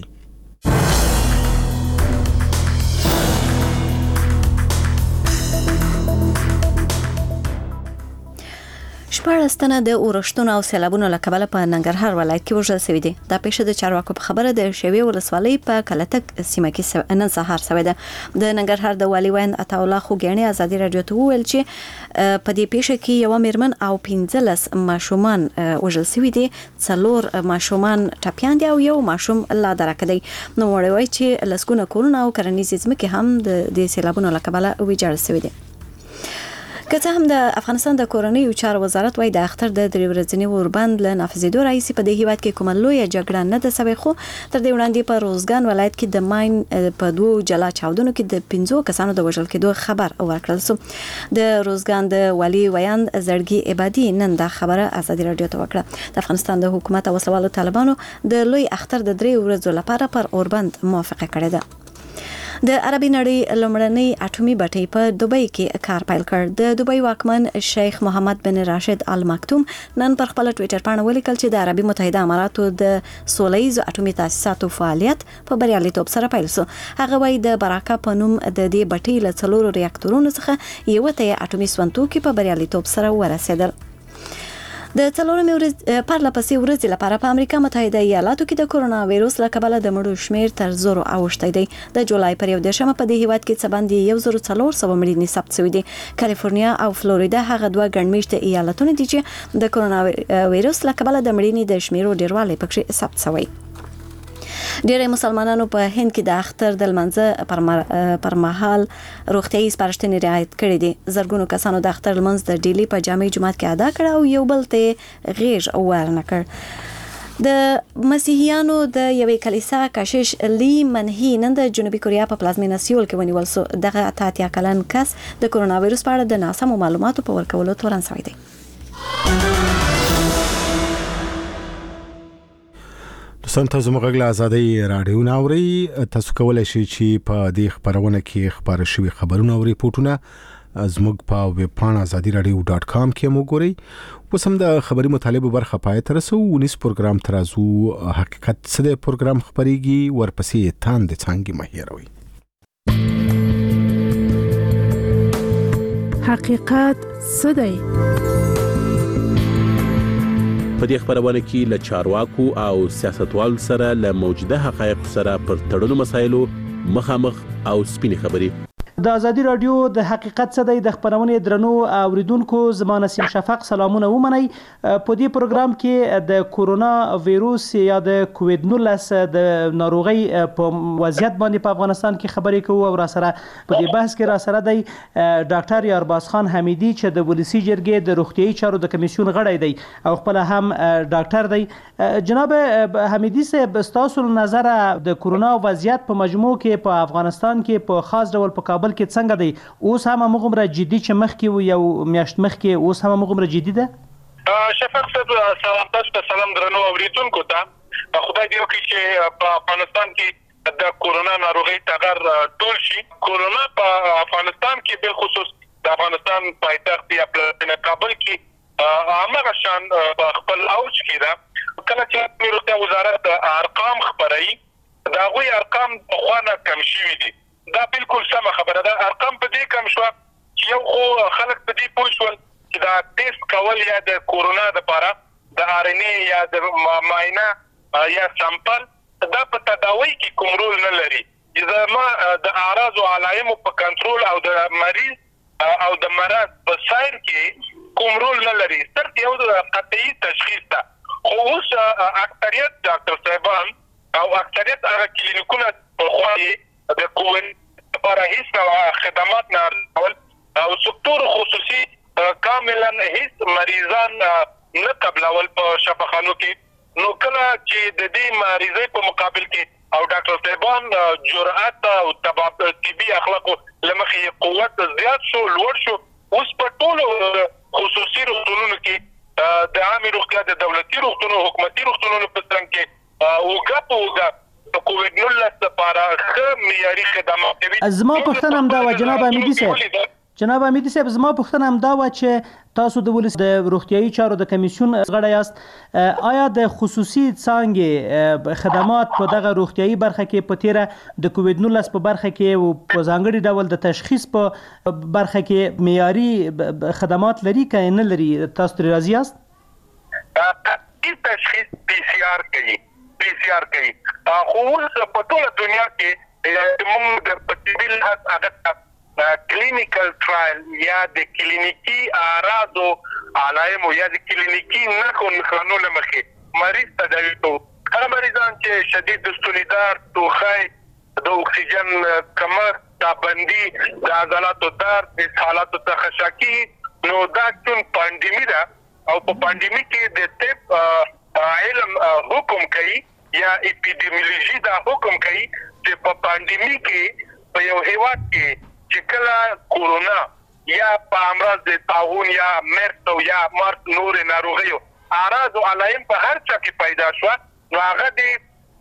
Speaker 17: شپږستنه د اورښتونو او سیلابونو له کبله په ننګرهار ولایت کې وژل شوې دي. دا پیښه د چارواکو په خبره د شوی ولسوالۍ په کلتک سیمه کې نن سهار شوې ده. د ننګرهار د والي وین عطا الله خوګیانی آزادي رادیو ته وویل چې په دې پیښه کې یو میرمن او 15 ماشومان وژل شوي دي. 4 ماشومان ټپیان دي او یو ماشوم لا درک دی. نو وړوي چې لسګونه کورونه او کرنیزې ځمکې هم د سیلابونو له کبله ویجاړ شوي دي. که څه هم د افغانستان د کورنیو چارو وزارت وايي د اختر د 3 ورځني اوربند له نافذېدو راځي په دې هیواد کې کومه لویه جګړه نه ده سوې، خو تر دې وړاندې په روزګان ولایت کې د ماین په 2 جلا چاودنو کې د 15 کسانو د وژل کېدو خبر ورکړل شو. د روزګان د والي ویاند زړګي عبادي نن دا خبره آزادي رادیو ته وکړه. د افغانستان د حکومت او وسلوالو طالبانو د لوی اختر د 3 ورځو لپاره پر اوربند موافقه کړې ده. د عربي نړۍ لومړنۍ اټومي بټۍ په دوبۍ کې کار پیل کړ. د دوبۍ واکمن شیخ محمد بن راشد ال مکتوم نن پر خپل ټوئیټر باندې ولیکل چې د عربي متحده اماراتو د سولهییز اټومي تاسیساتو فعالیت په بریالیتوب سره پیل شو. هغه وايي د براکا په نوم د دې بټۍ له 4 ریاکټورونو څخه یو ته اټومي سونتوکي په بریالیتوب سره ورسېدل. د 4 ورځې پرلپسې ورځې لپاره په امریکا متحده ایالاتو کې د کورونا وایروس له کبله د مړو شمیر تر 0 اوښتی دی. د جولای پر 11 په دې هیواد کې څه باندې 1400 مړینې ثبت شوي دي. کالیفورنیا او فلوریدا هغه دوه ګڼمېشته ایالتونه دي چې د کورونا وایروس له کبله د مړینې د شمیرو ډیروالی پکې ثبت شوی. ډېری مسلمانانو په هند کې د اختر د لمانځه پر مهال روغتیايي سپارښتنې رعایت کړې دي. زرګونو کسانو د اختر لمونځ د ډیلی په جامع جماعت کې ادا کړ او یو بل ته غیږ ورنه کړ. د مسیحیانو د یوې کلیسا کشیش لی منهی نن د جنوبي کوریا په پلازمینه سیول کې ونیول شو. دغه 88 کلن کس د کورونا وایروس په اړه د ناسمو معلوماتو په ورکولو تورن شوی دی.
Speaker 1: دوستان تاسو موږ غږ له آزادۍ راډیو نه اورئ. تاسو کولای شئ چې په دې خبرونه کې خبره شوي خبرونه او ریپورتونه زموږ په ویب پاڼه azadiradio.com کې مو ګورئ. اوس هم د خبري مطالبه برخه پای ته رسو. 19 پروګرام ترازو حقیقت څه د پروګرام خبريږي ورپسې تان د څنګه مهیروي.
Speaker 22: حقیقت څه دی؟
Speaker 2: په دې خبرونه کې له چارواکو او سیاستوالو سره له موجوده حقایق سره پر تړلو مسایلو مخامخ او سپینې خبري.
Speaker 9: د آزادي رادیو د حقیقت څه دی د خبرونې درنو اوریدونکو زما نسیم شفق سلامونه ومنئ. په دې پروګرام کې د کورونا وایروس یا د کووید 19 د ناروغي په وضعیت باندې په افغانستان کې خبرې کوو او را سره په دې بحث کې را سره دی ډاکټر یارباز خان حمیدي چې د ولسی جرګې د روغتيایي چارو د کمیسیون غړی دی او خپل هم ډاکټر دی. جناب حمیدي صاحب تاسو نظر د کورونا وضعیت په مجموع کې په افغانستان کې په خاص ډول په کابل کې څنګه دی؟ اوس هم مغمره جدي چې مخکې یو میاشت مخکې اوس هم مغمره جدي ده؟
Speaker 23: شفق صاحب سلام درنو اوریدونکو ته. خدای دې وکړي چې په افغانستان کې د کورونا ناروغي ټغر ټول شي. کورونا په افغانستان کې بل خصوص د افغانستان پایتخت یا پلازمینه کابل کې هغه شان خپل اوج کې ده. کله چې روغتیا وزارت ارقام خبري دا غوي ارقام په خوانه کم شوي دي. دا بالکل سمه خبره ده. ارقام په دې کم شو چې یو خو خلک په دې پوه شول چې دا ټیسټ کول یا د کورونا لپاره د آر ان اے یا د معاینه یا سامپل دا په تداوی کې کوم رول نه لري. اذا ما د اعراض او علائم په کنټرول او د مریض او د مرض په سایر کې کوم رول نه لري صرف یو قطعي تشخیص ده خو اوس اکثریت ډاکټر صاحبان او اکثریت هغه کلینیکونه په خوا د کووډ لپاره هیڅ خدمات نه ورکول او سکتور خصوصي کاملا هیڅ مریضان نه قبلول په شفاخانو کې نو کله چې د دې مریضۍ په مقابل کې او ډاکټر صاحبان جرأت او طبي اخلاق لمخې قوت زیات شو لوړ شو اوس په ټولو خصوصي روغتونونو کې د عامه روغتیا د دولتي روغتونونو حکومتي روغتونونو په څنګ کې اوګه د کووډ-19 لپاره ښه معیاري خدمات کوي.
Speaker 9: زما پوښتنه هم دا و جناب امیدي صاحب زما پوښتنه هم دا و چې تاسو د ولس د روغتيایي چارو د کمیسیون غړی یاست آیا د خصوصي څانګې خدمات په دغه روغتيایي برخه کې په تیره د کووډ-19 په برخه کې او په ځانګړي ډول د تشخیص په برخه کې معیاري خدمات لري که نه لري تاسو تر راضي یاست؟
Speaker 23: تشخیص پی سی آر کوي خو اوس په ټوله دنیا کې موږ د طبي لحاظ هغه کلینیکل ټرایل یا د کلینیکی اعراضو علایمو یا د کلینیکی نښو له مخې مریض تداوي کوو. هغه مریضان چې شدید ستونیدار، ټوخی، د اکسیجن کمښت، تابندي، د عضلاتو درد، د حالاتو څخه شاکي نو دا چون پاندیمی ده او په پاندیمی کې د طب علم حکم کوي یا اپیډیمیولوژي دا حکم کوي چې په پاندیمی کې په یو هیواد کې چې کله کورونا یا په امراض د طاعون یا مرض او یا مرض نور ناروغیو اعراض او علایم په هر چا کې پیدا شو نو هغه دې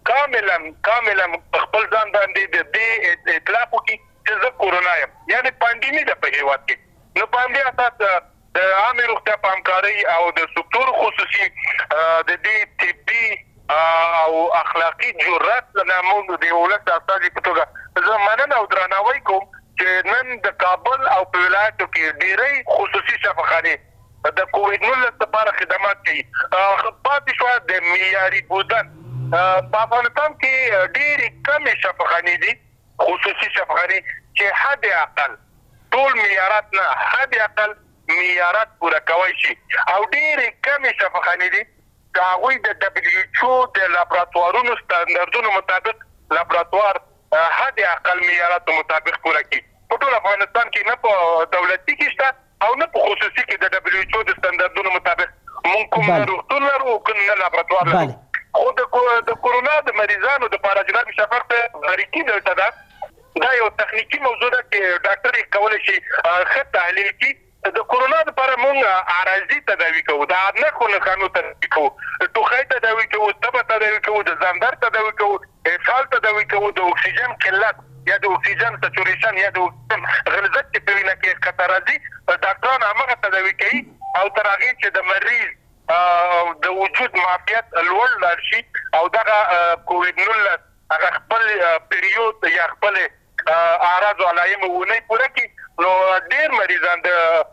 Speaker 23: کاملا خپل ځان باندې د دې اطلاق وکړي چې زه کورونا یم یعنی پاندیمی ده په هیواد کې نو په همدې اساس د عامه روغتیا په همکارۍ او د سکتور خصوصي د دې طبي او اخلاقی جرأت نه موږ د ولس د استازي په توګه زه مننه او درناوی کوم چې نن د کابل او په ولایتو کې ډېری خصوصي شفاخانې د کووډ-19 لپاره خدمات کوي. پاتې شو د معیاري بودن په افغانستان کې ډېرې کمې شفاخانې دي خصوصي شفاخانې چې حد اقل ټول معیارات نه حد اقل معیارات پوره کوي شي او ډېرې کمې شفاخانې دي چې هغوی د WHO د لابراتوارونو ستاندردونو مطابق لابراتوار حد اقل معیاراتو مطابق پوره کی په ټول افغانستان کې نه په دولتي کې شته او نه په خصوصي کې د WHO د ستاندردونو مطابق مونږ کوم روغتون لرو کوم نه لابراتوار لرو خو د کورونا د مریضانو د لپاره جناب شفاق ته غریقي دلته ده دا یو تخنیکی موضوع ده چې ډاکټر یې کولی شي ښه تحلیل کړي د کورونا لپاره مونږ عارضي تداوي کوو د نښو تداوي کوو ټوخی تداوي کوو تبه تداوي کوو د ځاندر تداوي کوو اسهال تداوي کوو د اکسیجن قلت یا د اکسیجن سچوریشن یا د اکسیجن غلظت چې په وینه کې ښکته راځي ډاکټران همغه تداوي کوي او تر هغې چې د مریض د وجود معافیت لوړ لاړ شي او دغه کووډ-19 هغه خپل پیریود یا خپل اعراض او علایم ونه پوره کړي نو ډېر مریضان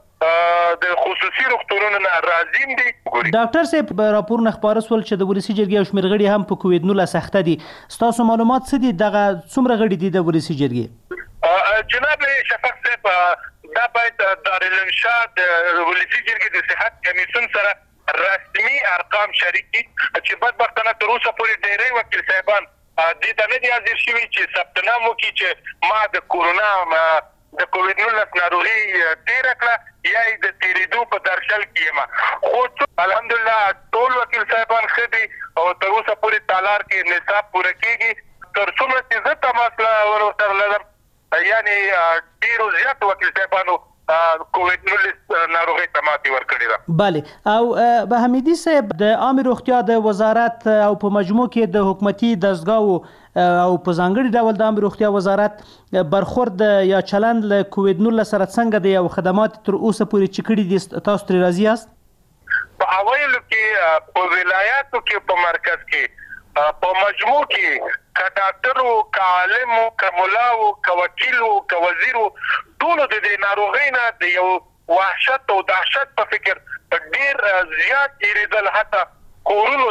Speaker 23: د خصوصي روغتونونو نه راځي دي.
Speaker 9: ډاکټر صاحب راپور نه خبره سول چې د ولسی جرګې او شمیر غړي هم په کووډ-19 اخته دي تاسو معلومات څه دي دغه څومره غړي دي د ولسی جرګې؟
Speaker 23: جناب شفاق صاحب دا باید دارالانشاء د ولسی جرګې د صحت کمیسیون سره رسمي ارقام شریک کړي چې بدبختانه تر اوسه پورې ډېری وکیل صاحبان دې ته نه دي حاضر شوي چې ثبت نام وکړي چې ما د کورونا د کووډ-19 ناروغي تیره کړه یا یې د تیرېدو په درشل کې یم خو الحمدلله ټول وکیل صاحبان ښه دي او تر اوسه پورې تالار کې نصاب پوره کېږي تر څومره چې زه تماس ورسره لرم یعنې ډېرو زیاتو وکیل صاحبانو کووډ-19 ناروغي ته ماتې ورکړې ده.
Speaker 9: بله او به حمیدي صاحب د عامه روغتیا د وزارت او په مجموع کې د حکومتي دستګاو او په ځانګړي ډول د عامه روغتیا وزارت برخورد یا چلند له کووډ-19 سره څنګه دی او خدمات تر اوسه پورې چې کړي دي تاسو ترې راضي یاست؟
Speaker 23: په اوایلو کې په ولایاتو کې په مرکز کې په مجموع کې که ډاکټرو که عالمو که ملاو که وکیلو که وزیرو ټولو د دې ناروغۍ نه د یو وحشت او دهشت په فکر ډېر زیات تېرېدل حتی کورونو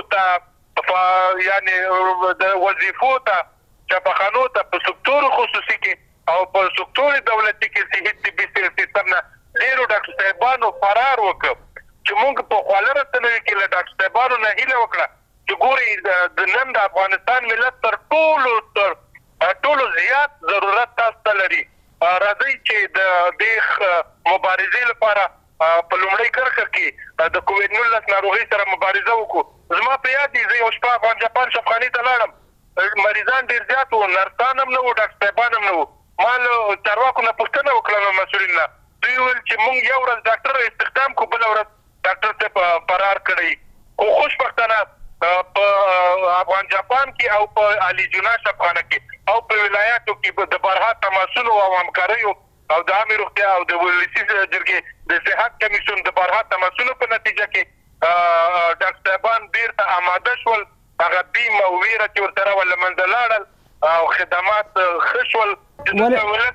Speaker 23: ته یعنې د وظیفو ته شفاخانو ته په سکتور خصوصي کې او په سکتور دولتي کې صحي طبي سیستم نه ډیرو ډاکټر صاحبانو فرار وکړ چې موږ په خواله رسنوي کې له ډاکټر صاحبانو نه هیله وکړه چې ګوري د نن د افغانستان ملت تر ټولو زیات ضرورت تاسو لري راځي چې د مبارزې لپاره په لومړۍ کرښه کې د کووډ-19 ناروغي سره مبارزه وکړو. زما په یاد دي زه یو شپه افغان جاپان شفاخانې ته لاړم، مریضان ډېر زیات وو، نرسان هم نه وو، ډاکټر صاحبان هم نه وو. ما له چارواکو نه پوښتنه وکړه له مسؤلین نه، دوی ویل چې موږ یو ورځ ډاکټر استخدام کړو، بله ورځ ډاکټر صاحب فرار کړی. خو خوشبختانه په افغان جاپان کې او په علي جنا شفاخانه کې او په ولایاتو کې د بارها تماسونو او همکاریو او د عامه روغتیا او د ولسي جرګې د صحت کمیسیون د بارها تماسونو په نتیجه کې ډاکټر صاحبان بیرته آماده شول، هغه بیم او ویره چې ورسره ول منځ لاړل او خدمات ښه شول. ولې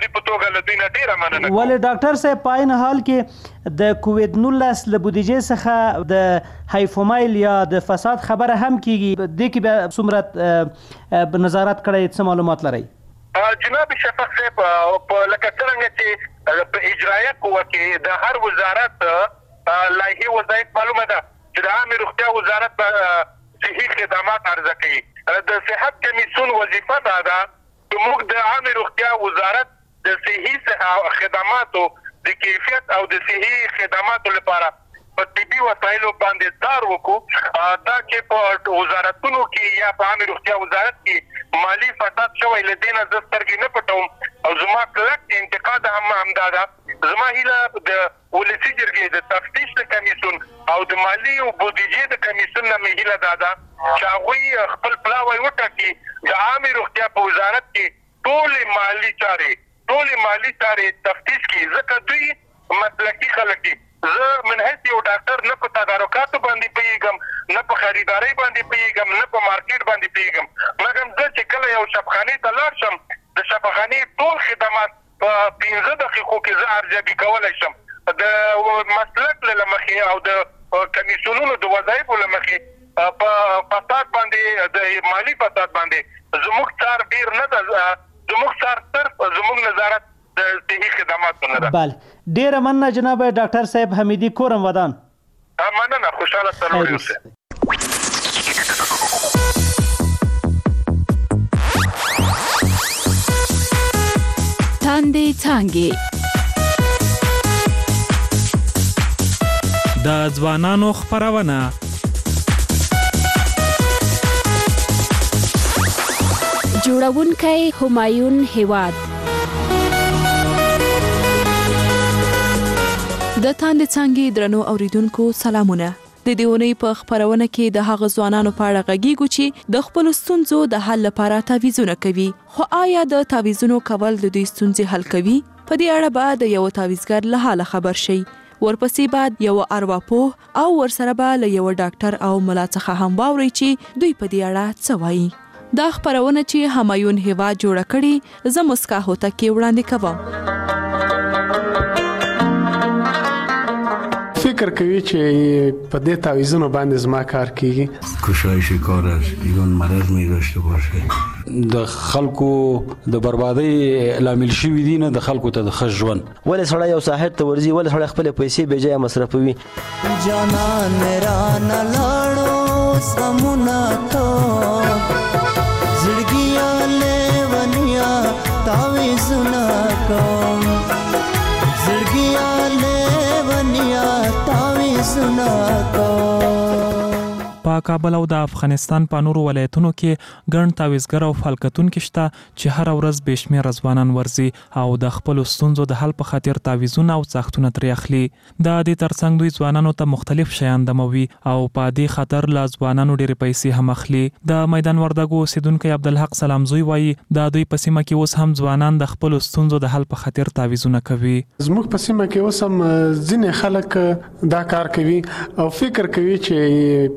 Speaker 9: ډاکټر صاحب په عین حال کې د کووډ-19 له بودیجې څخه د هایفومایل یا د فساد خبره هم کیږي، دې کې به څومره نظارت کړی، څه معلومات لرئ؟
Speaker 23: جناب شفیق صاحب لکه څنګه چې په اجرایه قوه کې د هر وزارت لایحه وظایف معلومه ده چې د عامه روغتیا وزارت صحي خدمات عرضه کوي. د صحت کمیسیون وظیفه ده چې موږ د عامه روغتیا وزارت د صحي خدماتو د کیفیت او د صحي خدماتو لپاره په طبي وسایلو باندې کار وکړو. دا چې په وزارتونو کې یا په عامه روغتیا وزارت کې مالی فساد شوی لدې نه زه سترګې نه پټوم او زما کلک انتقاد همدا ده. زما هیله د ولسي جرګې د تفتیش د کمیسیون او د مالی او بودیجې د کمیسیون نه مې هیله ده چې هغوی خپل پلاوی وټاکي د عامه روغتیا په وزارت کې ټولې مالی چارې تفتیش کړي، ځکه دوی مسلکي خلک دي. زه من حیث یو ډاکټر نه په تدارکاتو باندې پوهېږم، نه په خریدارۍ باندې پوهېږم، نه په مارکیټ باندې پوهېږم، مګر زه چې کله یو شفاخانې ته لاړ شم د شفاخانې ټول خدمات په 15 دقیقو کې زه ارزیابي کولی شم. د مسلک له مخې او د کمیسیونونو د وظایفو له مخې په فساد باندې د مالی فساد باندې زموږ څار ډیر نه ده، زموږ څار صرف زموږ نظارت د صحي خدماتو نه ده.
Speaker 9: بله، ډیره مننه جناب ډاکټر صاحب حمیدي کورم ودان.
Speaker 23: مننه، خوشحاله سلام اوسئ.
Speaker 22: تاندې څانګې
Speaker 8: د ځوانانو خپرونه
Speaker 22: جوړونکی همایون هیواد. د تاندې څانګې درنو اوریدونکو سلامونه. د دې اونۍ په خپرونه کې د هغه ځوانانو په اړه غږیږو چې د خپل ستونزو د حل لپاره تعویضونه کوي. خو آیا د تعویضونو کول د دوی ستونزې حل کوي؟ په دې اړه به د یو تعویضګر له حاله خبر شي. ورپسې بعد یو ارواپوه او ورسره به له یو ډاکټر او ملا څخه هم واوري چې دوی په دې اړه څه وایي. دا خپرونه چې همایون هیواد جوړه کړي زه مسکا هوتک وړاندې کوم.
Speaker 10: فکر کوي چې په دې تعویضونو باندې زما کار کیږي.
Speaker 11: کوشش کار است ایگان مرض می داشته باشه.
Speaker 24: د خلکو د بربادۍ لامل شوی دي نه د خلکو ته د ښه ژوند.
Speaker 25: ولې سړی یو ساحر ته ورځي، ولې سړی خپل پیسې بې ځایه مصرفوي؟
Speaker 26: جانان میرا نه لاړو سمونه تو زړګیا لیونیا تعویضونه کوم، زړګیا لیونیا تعویضونه کوم.
Speaker 8: په کابل او د افغانستان په نورو ولایتونو کې ګڼ تعویضګر او فعالیتونکي شته چې هر ورځ بېشمېره ځوانان ورځي او د خپلو ستونزو د حل په خاطر تعویضونه او ساختونه ترې اخلي. د دې ترڅنګ دوی ځوانانو ته مختلف شیان دموي او په دې خاطر له ځوانانو ډېرې پیسې هم اخلي. د میدان وردګو اوسیدونکی عبدالحق سلامزوی وایي د دوی په سیمه کې اوس هم ځوانان د خپلو ستونزو د حل په خاطر تعویضونه کوي.
Speaker 10: زموږ په سیمه کې اوس هم ځینې خلک دا کار کوي او فکر کوي چې په دې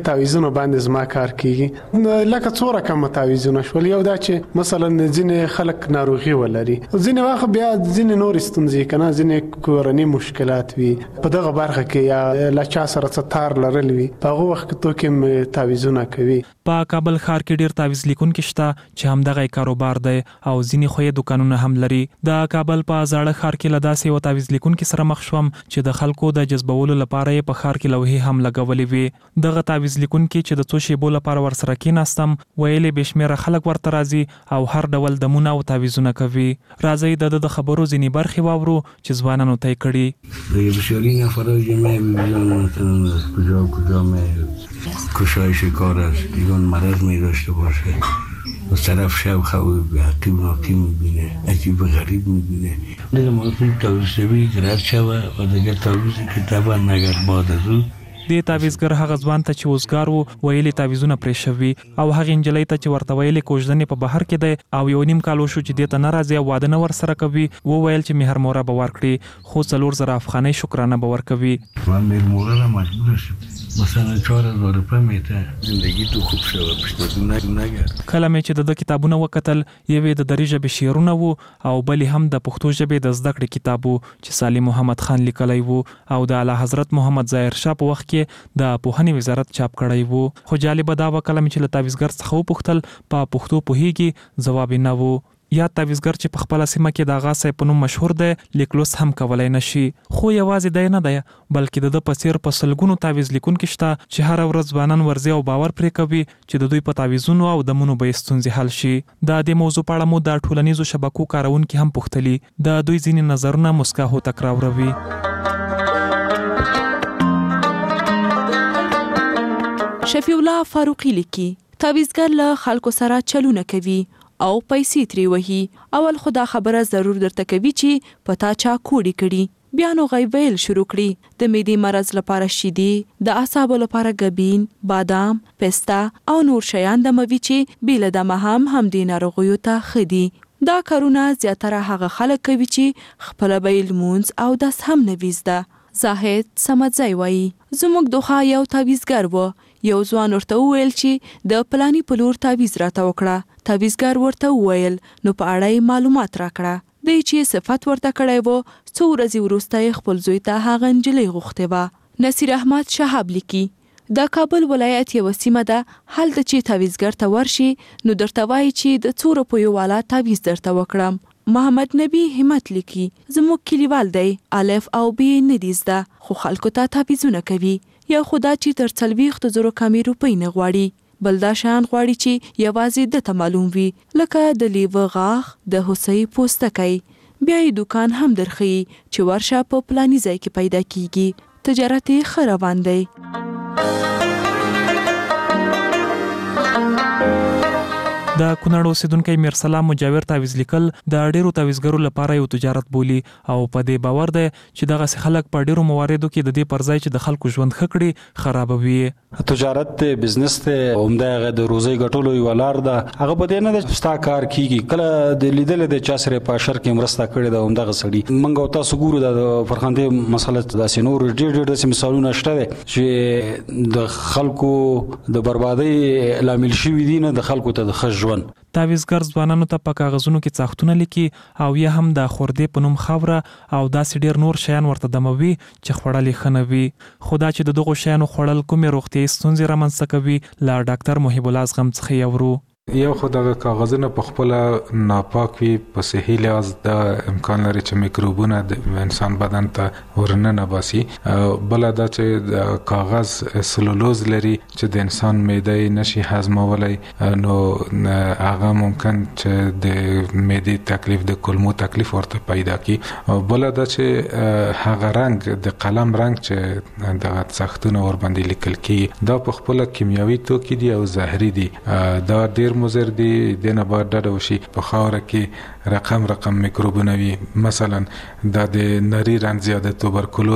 Speaker 10: ډیر تعویذونه باندې زما کار کیږي لکه څو رقم تعویذونه شول یو دا چې مثلا ځینې خلک ناروغي ولري ځینې واخ بیا ځینې نور ستونزې کنه ځینې کورنۍ مشکلات وي په دغه برخه کې یا لچا سره ستار لرل وي په هغه وخت کې کوم تعویذونه کوي
Speaker 8: په کابل ښار کې ډیر تعویذ لیکونکي شته چې همدغه کاروبار دی او ځینې خوې دکانونه هم لري د کابل په زاړه ښار کې لداسې یو تعویذ لیکونکي سره مخ شوم چې د خلکو د جذبولو لپاره په ښار کې لوحې هم لګولې وي دغه تعویذ لیکونکي چې د څو شیبو لپاره ورسره کېناستم ویلې بشمیره خلک ورته راځي او هر ډول دمونه او تعویذونه کوي راځي د خبرو ځینې برخې واورو چې ځوانانو ته یې کړي
Speaker 11: بسیاری نفرای جمعه میزان کجا کشایش کار است ایگان مرض می داشته باشه و طرف شب خواب حقیم ناکی میبینه عجیب غریب میبینه دیگه موضوع تویستوی گرد شوه و دیگه تویستی که طبعا نگر بعد از او
Speaker 8: د تعویذګر هغه ځوان ته چې وزګار وو ویلې تعویذونه پرې شوي او هغه انجلۍ ته چې ورته ویلې کوژدنې په بهر کې دی او یو نیم کال وشو چې دې ته نه راځي او واده نه ورسره کوي وویل چې مهر موره به ورکړي خو 4000 افغانۍ شکرانه به ورکوي
Speaker 11: من مهر موره را مجبور شد مثلا 4000 روپیه میته زندگی تو خوب شوه پشتون نگرد
Speaker 8: کله مې چې د کتابونه وکتل یوې د دري ژبې شعرونه وو او بلې هم د پښتو ژبې د زده کړې کتاب وو چې سالم محمد خان لیکلی وو او د اعلی حضرت محمد ظاهر شاه په وخت کې د پوهنې وزارت چاپ کړی وو خو جالب دا و کله مې چې له تعویذګر څخه وپوښتل په پښتو پوهیږي ځواب نه وو یا تعویذګر چې په خپل سیمه کې د غا صاحب په نوم مشهور دی لیکلوس هم کولای نشي خو یوازې دی نه دی بلکې د پسیر په سلګونو تعویذ لیکونکي شته چې هر ورځ ځوانان ورځي او باور پرې کوي چې د دوی په تعویذونو او دمونو به ستونزې حل شي د دې موضوع په اړه مو د ټولنیزو شبکو کارونکي هم پوښتلي د دوی ځینې نظرونه مسکا هو تکراروي
Speaker 6: شفیع الله فاروقی لیکي تعویذګر له خلکو سره چلونه کوي او پیسې ترې وهي اول خدا خبره ضرور درته کوي چې پتا چا کوډي کړي بیا نو غیبیل شروع کړي د معدې مرز لپاره شیدې د اعصابو لپاره غبین بادام پستا او نور شیان د موي چې بیل د هم دي ناروغیو ته خدي دا کارونه زیاتره هغه خلک کوي چې خپل بیل مونز او داس هم نويزده زاهد سمځای وایي زموږ دوخه یو تعویذګر و یو ځوان ورته وویل چې د پلاني پلور تعویذ راته وکړه تعویذګر ورته وویل نو په اړه معلومات راکړه د چې صفت ورته کړی وو څو ورځې وروسته خپل زوی ته هغه نجلۍ غوښتې وه نصیر احمد شهاب لیکي د کابل ولایت یو سیمه ده هلته چې تعویذګر ته ورشي نو درته وایي چې د څو روپیو والا تعویذ درته وکړم محمد نبی همت لیکي زموږ کلیوال دی الف او ب نه دي زده خو خلکو ته تعویذونه کوي یا خدا چې تر 40,000 کمی روپۍ نه غواړي بل دا شان غواړي چې یوازې د ته معلوم وي لکه د لیوه غاښ د هوسۍ پوستکی بیا یې دکان هم درخي چې ورشه په پلاني ځای کې پیدا کیږي تجارت یې ښه روان دی
Speaker 8: د کونړ اوسیدونکو میرسلام مجاور تعویذ لیکل د ډیرو تعویذګرو لپاره یو تجارت بولی او په دې باور دی چې دغه خلک په ډیرو مواردو کې د دې پرځای چې د خلکو ژوند خکړي خرابوي
Speaker 24: تجارت ته بزنس ته عمده د روزي ګټلو یو لار ده هغه په دې نه د ستا کار کیږي کله د لیدل د چا سره په شر کې مرسته کړي د عمده غسړي منګو تاسو ګورو د فرخنده مسله د سينور ډېر د مثالونه شته چې د خلکو د بربادي لامل شوی دي نه د خلکو ته د خج
Speaker 8: تعویذګر ځوانانو ته په کاغذونو کې څاختونه لیکي او یا هم د خوردې په نوم خاوره او داسې ډیر نور شیان ورته دموي چې خوړل خنوي خدا چې د دغه شیانو خوړل کومې روغتي ستونزې رامنځته کوي لا ډاکټر محب الله زغم څخه یورو
Speaker 12: یو خدای کاغذونه په خپل ناپاک وي په صحیح لحاظ د امکان لري چې میکروبونه د انسان بدن ته ورننه باسي بل دا چې د کاغذ سلولوز لري چې د انسان معده نشي هضمولای نو هغه ممکن چې د معدې تکلیف د کولمو تکلیف ورته پیدا کی بل دا چې هغه رنگ د قلم رنگ چې د سختونه ور باندې لیکل کی دا په خپل کیمیاوي توکي دي او زهري دي دا ډیر مضر دي د نه بعد ډډه وشي په خاوره کې رقم میکروبونه وي مثلا د نری رنګ زیاده توبرکلوز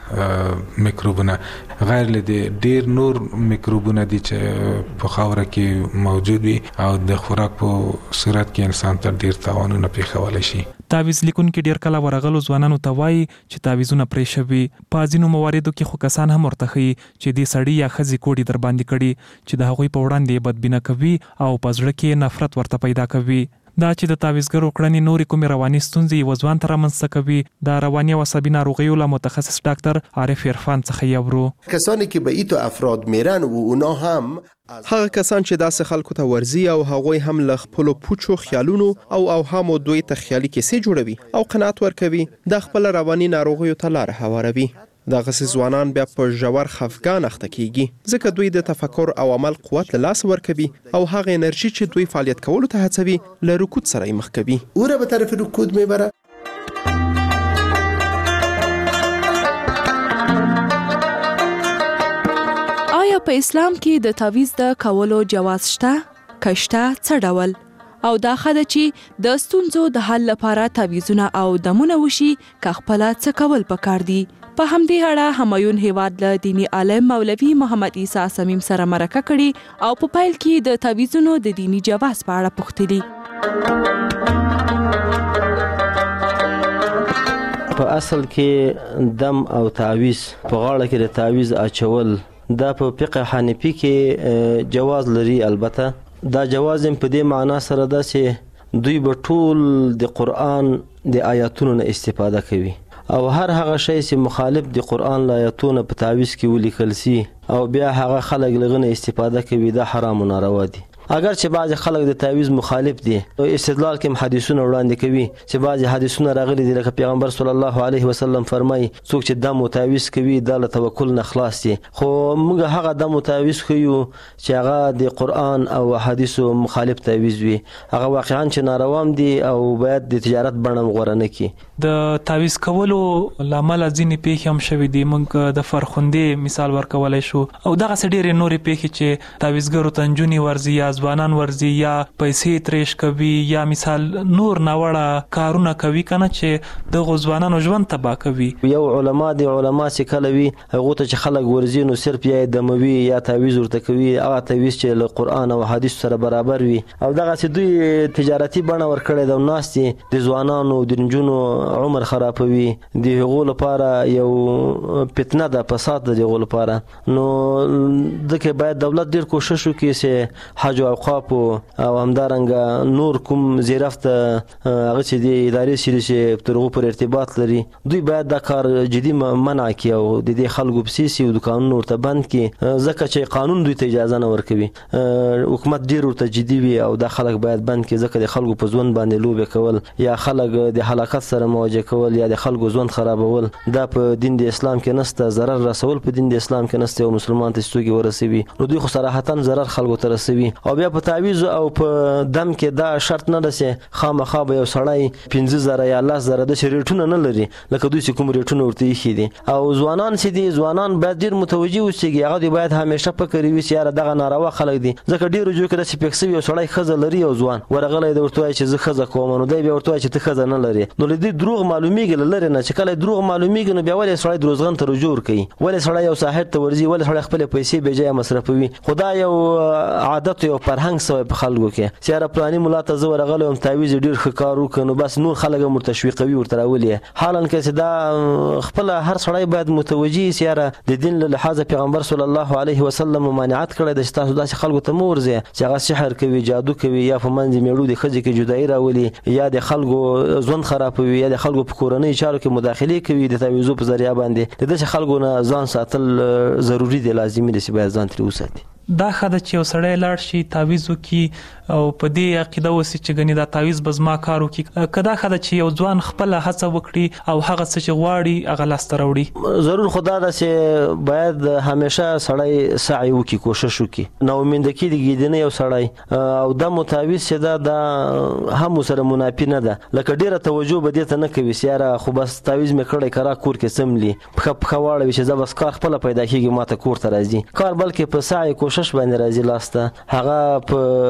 Speaker 12: میکروبونه غیر له ډیر نور میکروبونه دي چې په خاوره کې موجود وي او د خوراک په صورت کې انسان ته ډیر تاوانونه پیښولی شي.
Speaker 8: تعویز لیکونکي ډیر کله ورغلو ځوانانو ته وایي چې تعویزونه پرې شوي. په ځینو مواردو کې خو کسان هم ورته ښیي چې دې سړي یا ښځې کوډې در باندې کړي چې د هغوی په وړاندې بدبینه کوي او په زړه کې نفرت ورته پیدا کوي. دا چې د تعویزګرو کړنې نورې کومې رواني ستونزې یو ځوان ته رامنځته کوي، د رواني او عصبي ناروغیو له متخصص ډاکټر عارف عرفان څخه یورو.
Speaker 3: کسانی که به ایتو افراد میرن و اونا هم
Speaker 13: هغه کسان چې داسې خلکو ته ورزي او هغوی هم له خپلو پوچو خیالونو او اوهامو دوی ته خیالي کیسې جوړوي او قناعت ورکوي، د خپل رواني ناروغیو ته لار هواروي. دغسې ځوانان بیا په ژور خفګان اخته کیږي ځکه دوی د تفکر او عمل قوت له لاسه ورکوي او هغه انرژي چې دوی فعالیت کولو ته هڅوي له رکود سره یې مخ کوي.
Speaker 3: او را به طرف رکود میبره.
Speaker 6: آیا په اسلام کې د تعویز د کولو جواز شته؟ کشته څه ډول؟ او دا خده چې د ستونزو د حل لپاره تعویزونه او دمونه وشي که خپله څه کول پکار دي؟ په همدې اړه همایون هیواد له دینی عالم مولوي محمد عیسی صمیم سره مرکه کړي او په پیل کې د تعویزونو د دینی جواز په اړه پوښتلي.
Speaker 25: په اصل کې دم او تعویز په غاړه کې د تعویز اچول دا په فقه حنفي کې جواز لري. البته دا جواز په دې معنا سره ده چې دوی به ټول د قرآن د آیاتونو نه استفاده کوي او هر هغه شی چې مخالف د قرآن له آیاتونو په تعویز کې ولیکل سي او بیا هغه خلک لغنه استفاده کوي، دا حرام و ناروا دي. اگر چې بعض خلک د تعویز مخالف دي او استدلال کې حدیثونه وړاندې کوي چې بعض حدیثونه راغلي دي لکه پیغمبر صلی الله علیه وسلم فرمایي څوک چې دم او تعویز کوي دا له توکل نه خلاص دي، خو موږ هغه دم او تعویز کوو چې هغه د قرآن او حدیثو مخالف تعویز وي، هغه واقعا چې ناروام دي او باید د تجارت بڼه غوړه نه کړي.
Speaker 8: د تعویز کولو لامل ځینې پیښې هم شوي دي. موږ د فرخندې مثال ورکولای شو او دغه ډېرې نورې پیښې چې تعویزګرو ته نجونې ورځي یا ځوانان ورځي یا پیسې ترېش کوي یا مثال نور ناوړه کارونه کوي کنه چې دغه ځوانانو ژوند تباه کوي.
Speaker 25: یو علما چې کله وي هغه ته چې خلک ورځي نو صرف یې دموي یا تعویز ورته کوي، هغه تعویز چې له قرآن او حدیث سره برابر وي او دغه چې دوی تجارتي بڼه ورکړي د ناستي د ځوانانو د نجونو عمر خرابوي، د هغو لپاره یو فتنه ده، فساد ده د هغو لپاره. نو دغه باید دولت ډیر کوشش وکړي چې حج او اوقاف او همدارنګه نور کوم زیرفت هغه چې د ادارې سره چې ترغو پر ارتباط لري دوی باید دا کار جدي منع کړي او د دې خلکو په سیاسي او د قانون ورته بند کړي ځکه چې قانون دوی ته اجازه نه ورکوي. حکومت ډیر ورته جدي وي او دا خلک باید بند کړي ځکه د خلکو په ژوند باندې لوبه کول یا خلک د هلاکت سره مواجه کول یا د خلکو ژوند خرابول دا په دین د اسلام کې نشته. ضرر رسول په دین د اسلام کې نشته او مسلمان ته ستوګي ورسوي نو دوی خو صراحتا ضرر خلکو ته رسوي. او بیا په تعویز او په دم کې دا شرط نه ده چې خامخا به یو سړی 15,000 یا 10,000 د ریټونه نه لري لکه دوی چې کوم ریټونه ورته یې دي. او ځوانان چې دي ځوانان باید ډیر متوجي اوسېږي، هغه باید همیشه فکر وي چې یاره دغه ناروا خلک دي ځکه ډیرو جو کې د سپیکسوي یو سړی خزه لري او ځوان ورغلی د ورته چې زه خزه کوم نو دی بیا ورته چې ته خزه نه لري نو لدی دروغ معلومیږي لري نه چې کله دروغ معلومیږي نو بیا ولې سړی دروغغن ته رجوع کوي، ولې سړی یو ساحر ته ورځي، ولې سړی خپل پیسې به ځای مصرفوي. خدا یو عادت یو فرهنګ سوی په خلکو کې چې یاره پلاني ملا ته زه ورغلی وم تعویز ډېر ښه کار وکړ نو بس نور خلک هم ورته تشویقوي ورته راولي. حالا که چې دا خپله هر سړی باید متوجي سي یاره د دین له لحاظه پیغمبر صلی الله علیه وسلم ممانعت کړی ده چې تاسو داسې خلکو ته مه ورځئ چې هغه سحر کوي، جادو کوي یا په منځ میړو د ښځې کې جدایي راولي یا د خلکو ژوند خرابوي یا د خلکو په کورنۍ چارو کې مداخلې کوي د تعویزو په ذریعه باندې. د داسې خلکو نه ځان ساتل ضروري دی، لازمي دی چې باید ځان ترې وساتي.
Speaker 8: دا خده چې یو سړی لاړ شي تعویز وکړي او په دې عقیده وسی چې ګنې دا تعویز به زما کار وکړي، که دا خده چې یو ځوان خپله هڅه وکړي او هغه څه چې غواړي هغه لاسته راوړي.
Speaker 25: ضرور خو دا ده چې باید همیشه سړی سعی وکړي، کوشش وکړي، ناامیده د ګیدنې یو سړی او دا متعویز چې دا هم سره منافي نه ده لکه ډېره توجه به دې ته نه کوي چې یاره خو بس تعویز مې کړی کرا کور کې څملي پښه واړوي چې زه بس کار خپله پیدا کېږي ماته کور ته راځي کار، بلکې په سعی کوشش باندې راځي لاسته هغه په دې شی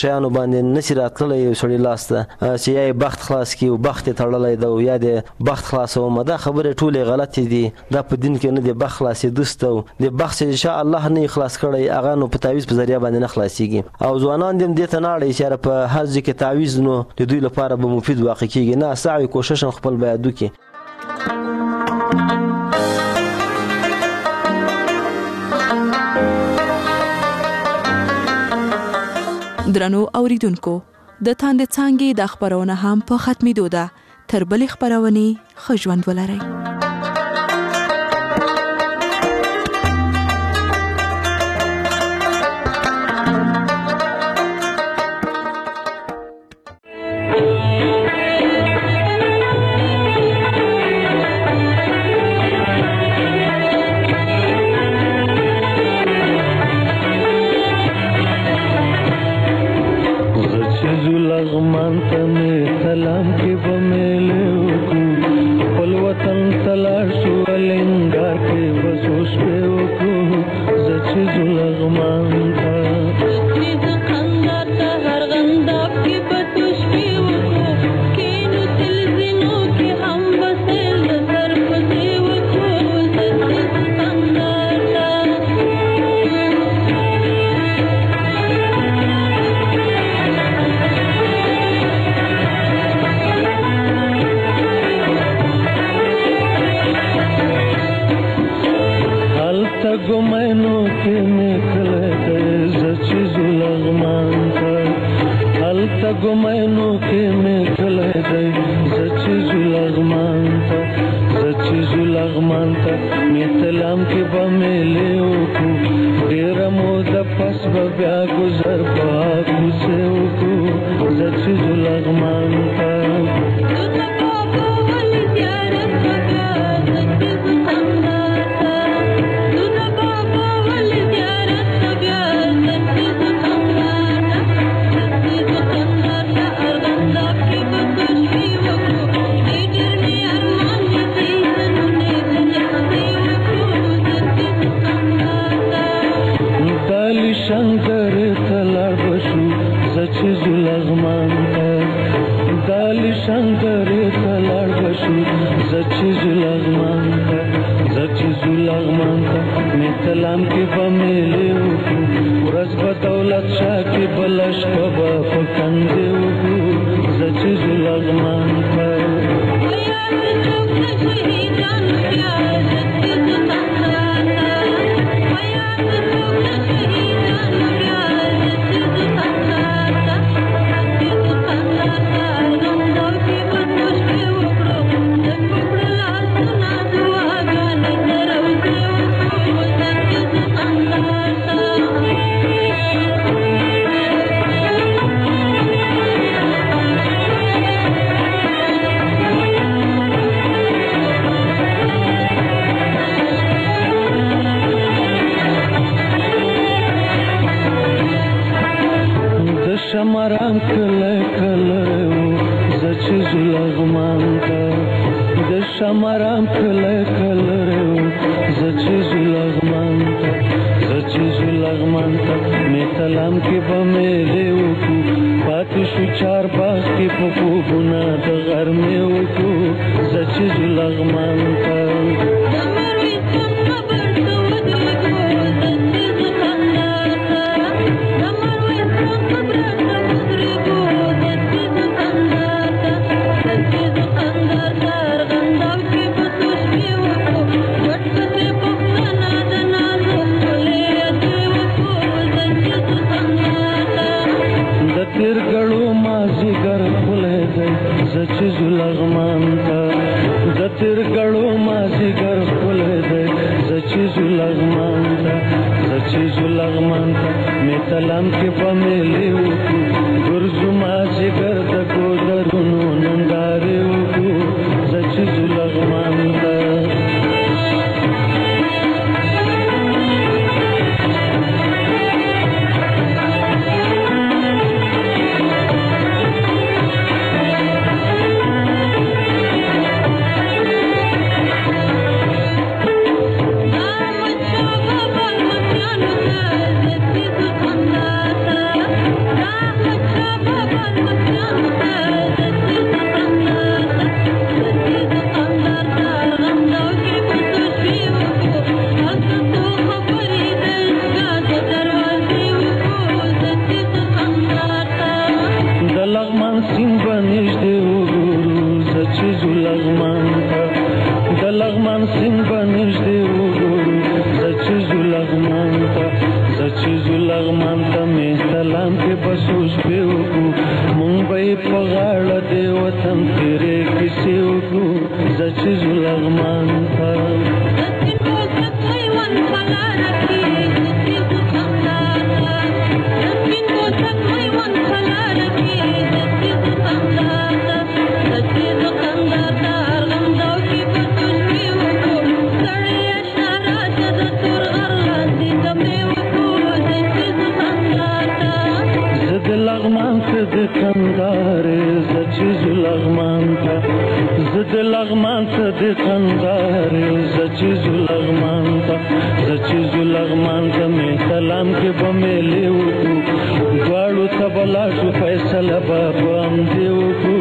Speaker 25: شیانو باندې نشي راتللی یو سړي لاس ته چې یا یې بخت خلاص کړي او بخت یې تړلی ده او یا د بخت خلاصومه دا خبرې ټولې غلطې دي دا په دین کې نه د بخت خلاصېدو سته د بخت چې انشاء الله نه یې خلاص کړی هغه نو په تعویض په ذریعه باندې نه خلاصېږي او ځوانان دې هم دې ته نه اړوي چې په هر ځای کې تعویض نو د دوی لپاره به مفید واقع کېږي نه سعی کوشش خپل باید وکړي.
Speaker 6: درنو اوریدونکو د تاندې څانګې د خبرونه هم په ختمېدو ده. تر بلې خبرونې ښه ژوند ولرئ.
Speaker 14: وطن تیرې کیسې وکړو زه چې زو لغمان ته زد لغمان ته د قندار زچیز لغمان ته زچیز لغمان ته مې سلام کې به مې لیو دواړو ته بلا شو فیصله به هم دی وکړو